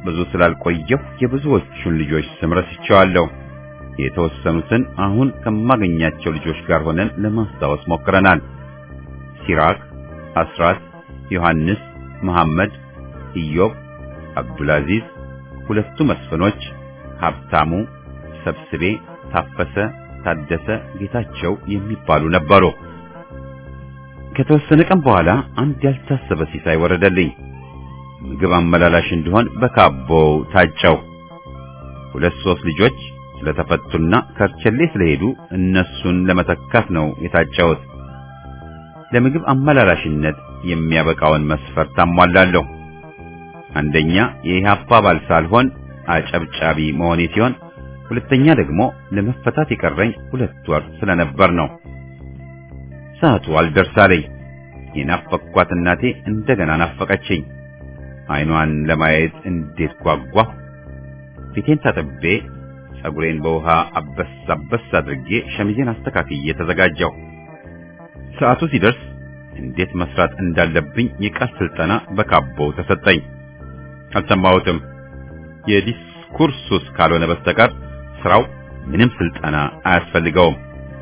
ብዙ ስላልቆየሁ የብዙዎቹን ልጆች ስም ረስቼዋለሁ። የተወሰኑትን አሁን ከማገኛቸው ልጆች ጋር ሆነን ለማስታወስ ሞክረናል። ሲራክ፣ አስራት፣ ዮሐንስ፣ መሐመድ፣ ኢዮብ፣ አብዱልአዚዝ፣ ሁለቱ መስፍኖች፣ ሀብታሙ፣ ሰብስቤ፣ ታፈሰ፣ ታደሰ፣ ጌታቸው የሚባሉ ነበሩ። ከተወሰነ ቀን በኋላ አንድ ያልታሰበ ሲሳይ ወረደልኝ። ምግብ አመላላሽ እንዲሆን በካቦው ታጨው። 2-3 ልጆች ስለተፈቱና ከርቸሌ ስለሄዱ እነሱን ለመተካት ነው የታጨውት። ለምግብ አመላላሽነት የሚያበቃውን መስፈርት አሟላለሁ። አንደኛ የኢህአፓ አባል ሳልሆን አጨብጫቢ መሆኔ ሲሆን፣ ሁለተኛ ደግሞ ለመፈታት የቀረኝ 2 ወር ስለነበር ነው። ሰዓቱ አልደርሳለኝ። የናፈቅኳት እናቴ እንደገና ናፈቀችኝ። አይኗን ለማየት እንዴት ጓጓሁ! ፊቴን ታጥቤ ጸጉሬን በውሃ አበስ አድርጌ ሸሚዜን አስተካክዬ ተዘጋጀሁ። ሰዓቱ ሲደርስ እንዴት መስራት እንዳለብኝ የቃል ስልጠና በካቦው ተሰጠኝ። አልሰማሁትም። የዲስኩርሱስ ካልሆነ በስተቀር ስራው ምንም ስልጠና አያስፈልገውም።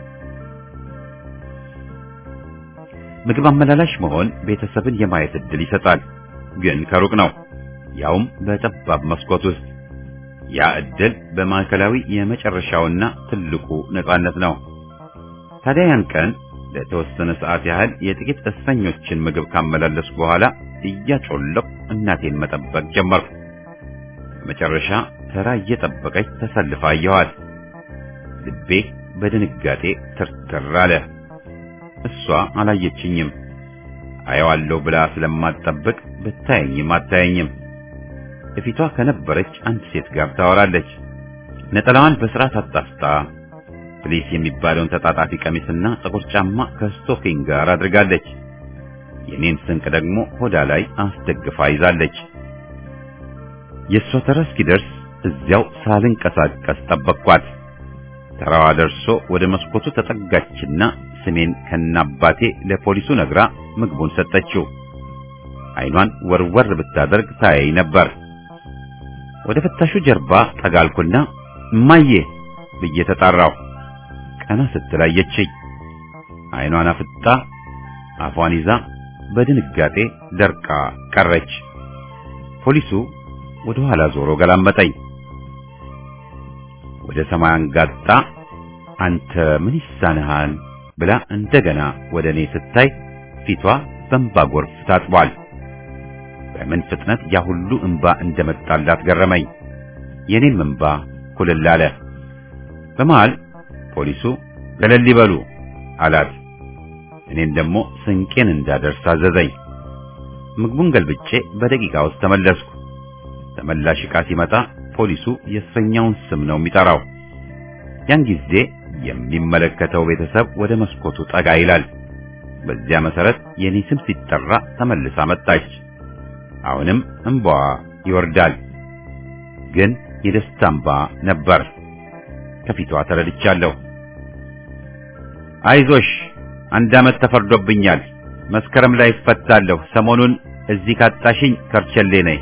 ምግብ አመላላሽ መሆን ቤተሰብን የማየት ዕድል ይሰጣል፣ ግን ከሩቅ ነው፣ ያውም በጠባብ መስኮት ውስጥ። ያ ዕድል በማዕከላዊ የመጨረሻውና ትልቁ ነጻነት ነው። ታዲያ ያን ቀን ለተወሰነ ሰዓት ያህል የጥቂት እስረኞችን ምግብ ካመላለስኩ በኋላ እያጮለኩ እናቴን መጠበቅ ጀመርኩ። በመጨረሻ ተራ እየጠበቀች ተሰልፋ አየኋት። ልቤ በድንጋጤ ትርትር አለ። እሷ አላየችኝም። አየዋለሁ ብላ ስለማትጠብቅ ብታየኝም አታየኝም። እፊቷ ከነበረች አንድ ሴት ጋር ታወራለች። ነጠላዋን በስርዓት አጣፍጣ ፕሊስ የሚባለውን ተጣጣፊ ቀሚስና ጥቁር ጫማ ከስቶኪንግ ጋር አድርጋለች። የኔን ስንቅ ደግሞ ሆዳ ላይ አስደግፋ ይዛለች። የእሷ ተራ እስኪደርስ እዚያው ሳልንቀሳቀስ ጠበቅኳት። ተራዋ ደርሶ ወደ መስኮቱ ተጠጋችና ስሜን ከናባቴ ለፖሊሱ ነግራ ምግቡን ሰጠችው። አይኗን ወርወር ብታደርግ ታያይ ነበር። ወደ ፍታሹ ጀርባ ጠጋልኩና እማዬ ብዬ ተጣራሁ። ቀና ስትል አየችኝ። አይኗን አፍጣ አፏን ይዛ በድንጋጤ ደርቃ ቀረች። ፖሊሱ ወደ ኋላ ዞሮ ገላመጠኝ። ወደ ሰማይ አንጋጣ አንተ ምን ይሳንሃል ብላ እንደገና ወደ እኔ ስታይ ፊቷ በእንባ ጎርፍ ታጥቧል። በምን ፍጥነት ያ ሁሉ እንባ እንደመጣላት ገረመኝ። የኔም እንባ ኩልል አለ። በመሃል ፖሊሱ ገለል ይበሉ አላት። እኔን ደግሞ ስንቄን እንዳደርስ አዘዘኝ። ምግቡን ገልብጬ በደቂቃ ውስጥ ተመለስኩ። ተመላሽ ዕቃ ሲመጣ ፖሊሱ የእስረኛውን ስም ነው የሚጠራው። ያን ጊዜ የሚመለከተው ቤተሰብ ወደ መስኮቱ ጠጋ ይላል። በዚያ መሰረት የኔ ስም ሲጠራ ተመልሳ መጣች። አሁንም እንባዋ ይወርዳል፣ ግን የደስታ እንባ ነበር። ከፊቷ ተረድቻለሁ። አይዞሽ 1 ዓመት ተፈርዶብኛል፣ መስከረም ላይ እፈታለሁ። ሰሞኑን እዚህ ካጣሽኝ ከርቸሌ ነኝ።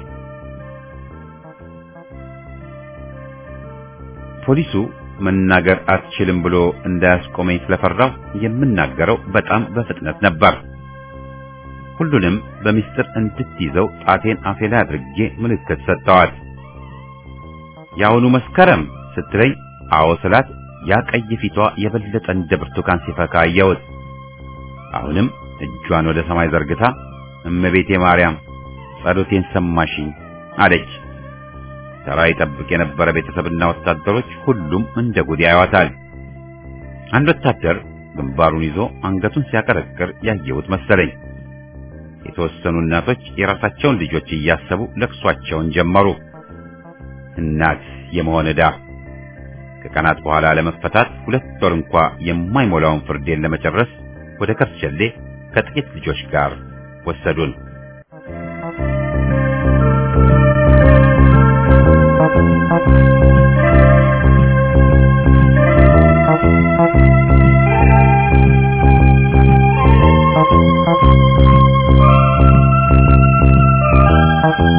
ፖሊሱ መናገር አትችልም ብሎ እንዳያስቆመኝ ስለፈራው የምናገረው በጣም በፍጥነት ነበር። ሁሉንም በሚስጥር እንድትይዘው ጣቴን አፌ ላይ አድርጌ ምልክት ሰጠዋት። ያውኑ መስከረም ስትለኝ አዎ ስላት ያ ቀይ ፊቷ የበለጠ እንደ ብርቱካን ሲፈካ አየሁት። አሁንም እጇን ወደ ሰማይ ዘርግታ እመቤቴ ማርያም ጸሎቴን ሰማሽኝ አለች። ተራ ይጠብቅ የነበረ ቤተሰብና ወታደሮች ሁሉም እንደ ጉድ ያዩዋታል። አንድ ወታደር ግንባሩን ይዞ አንገቱን ሲያቀረቅር ያየሁት መሰለኝ። የተወሰኑ እናቶች የራሳቸውን ልጆች እያሰቡ ለቅሷቸውን ጀመሩ። እናት የመሆን ዕዳ። ከቀናት በኋላ ለመፈታት 2 ወር እንኳ የማይሞላውን ፍርዴን ለመጨረስ ወደ ከርቸሌ ከጥቂት ልጆች ጋር ወሰዱን።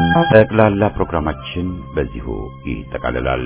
ጠቅላላ ፕሮግራማችን በዚሁ ይጠቃልላል።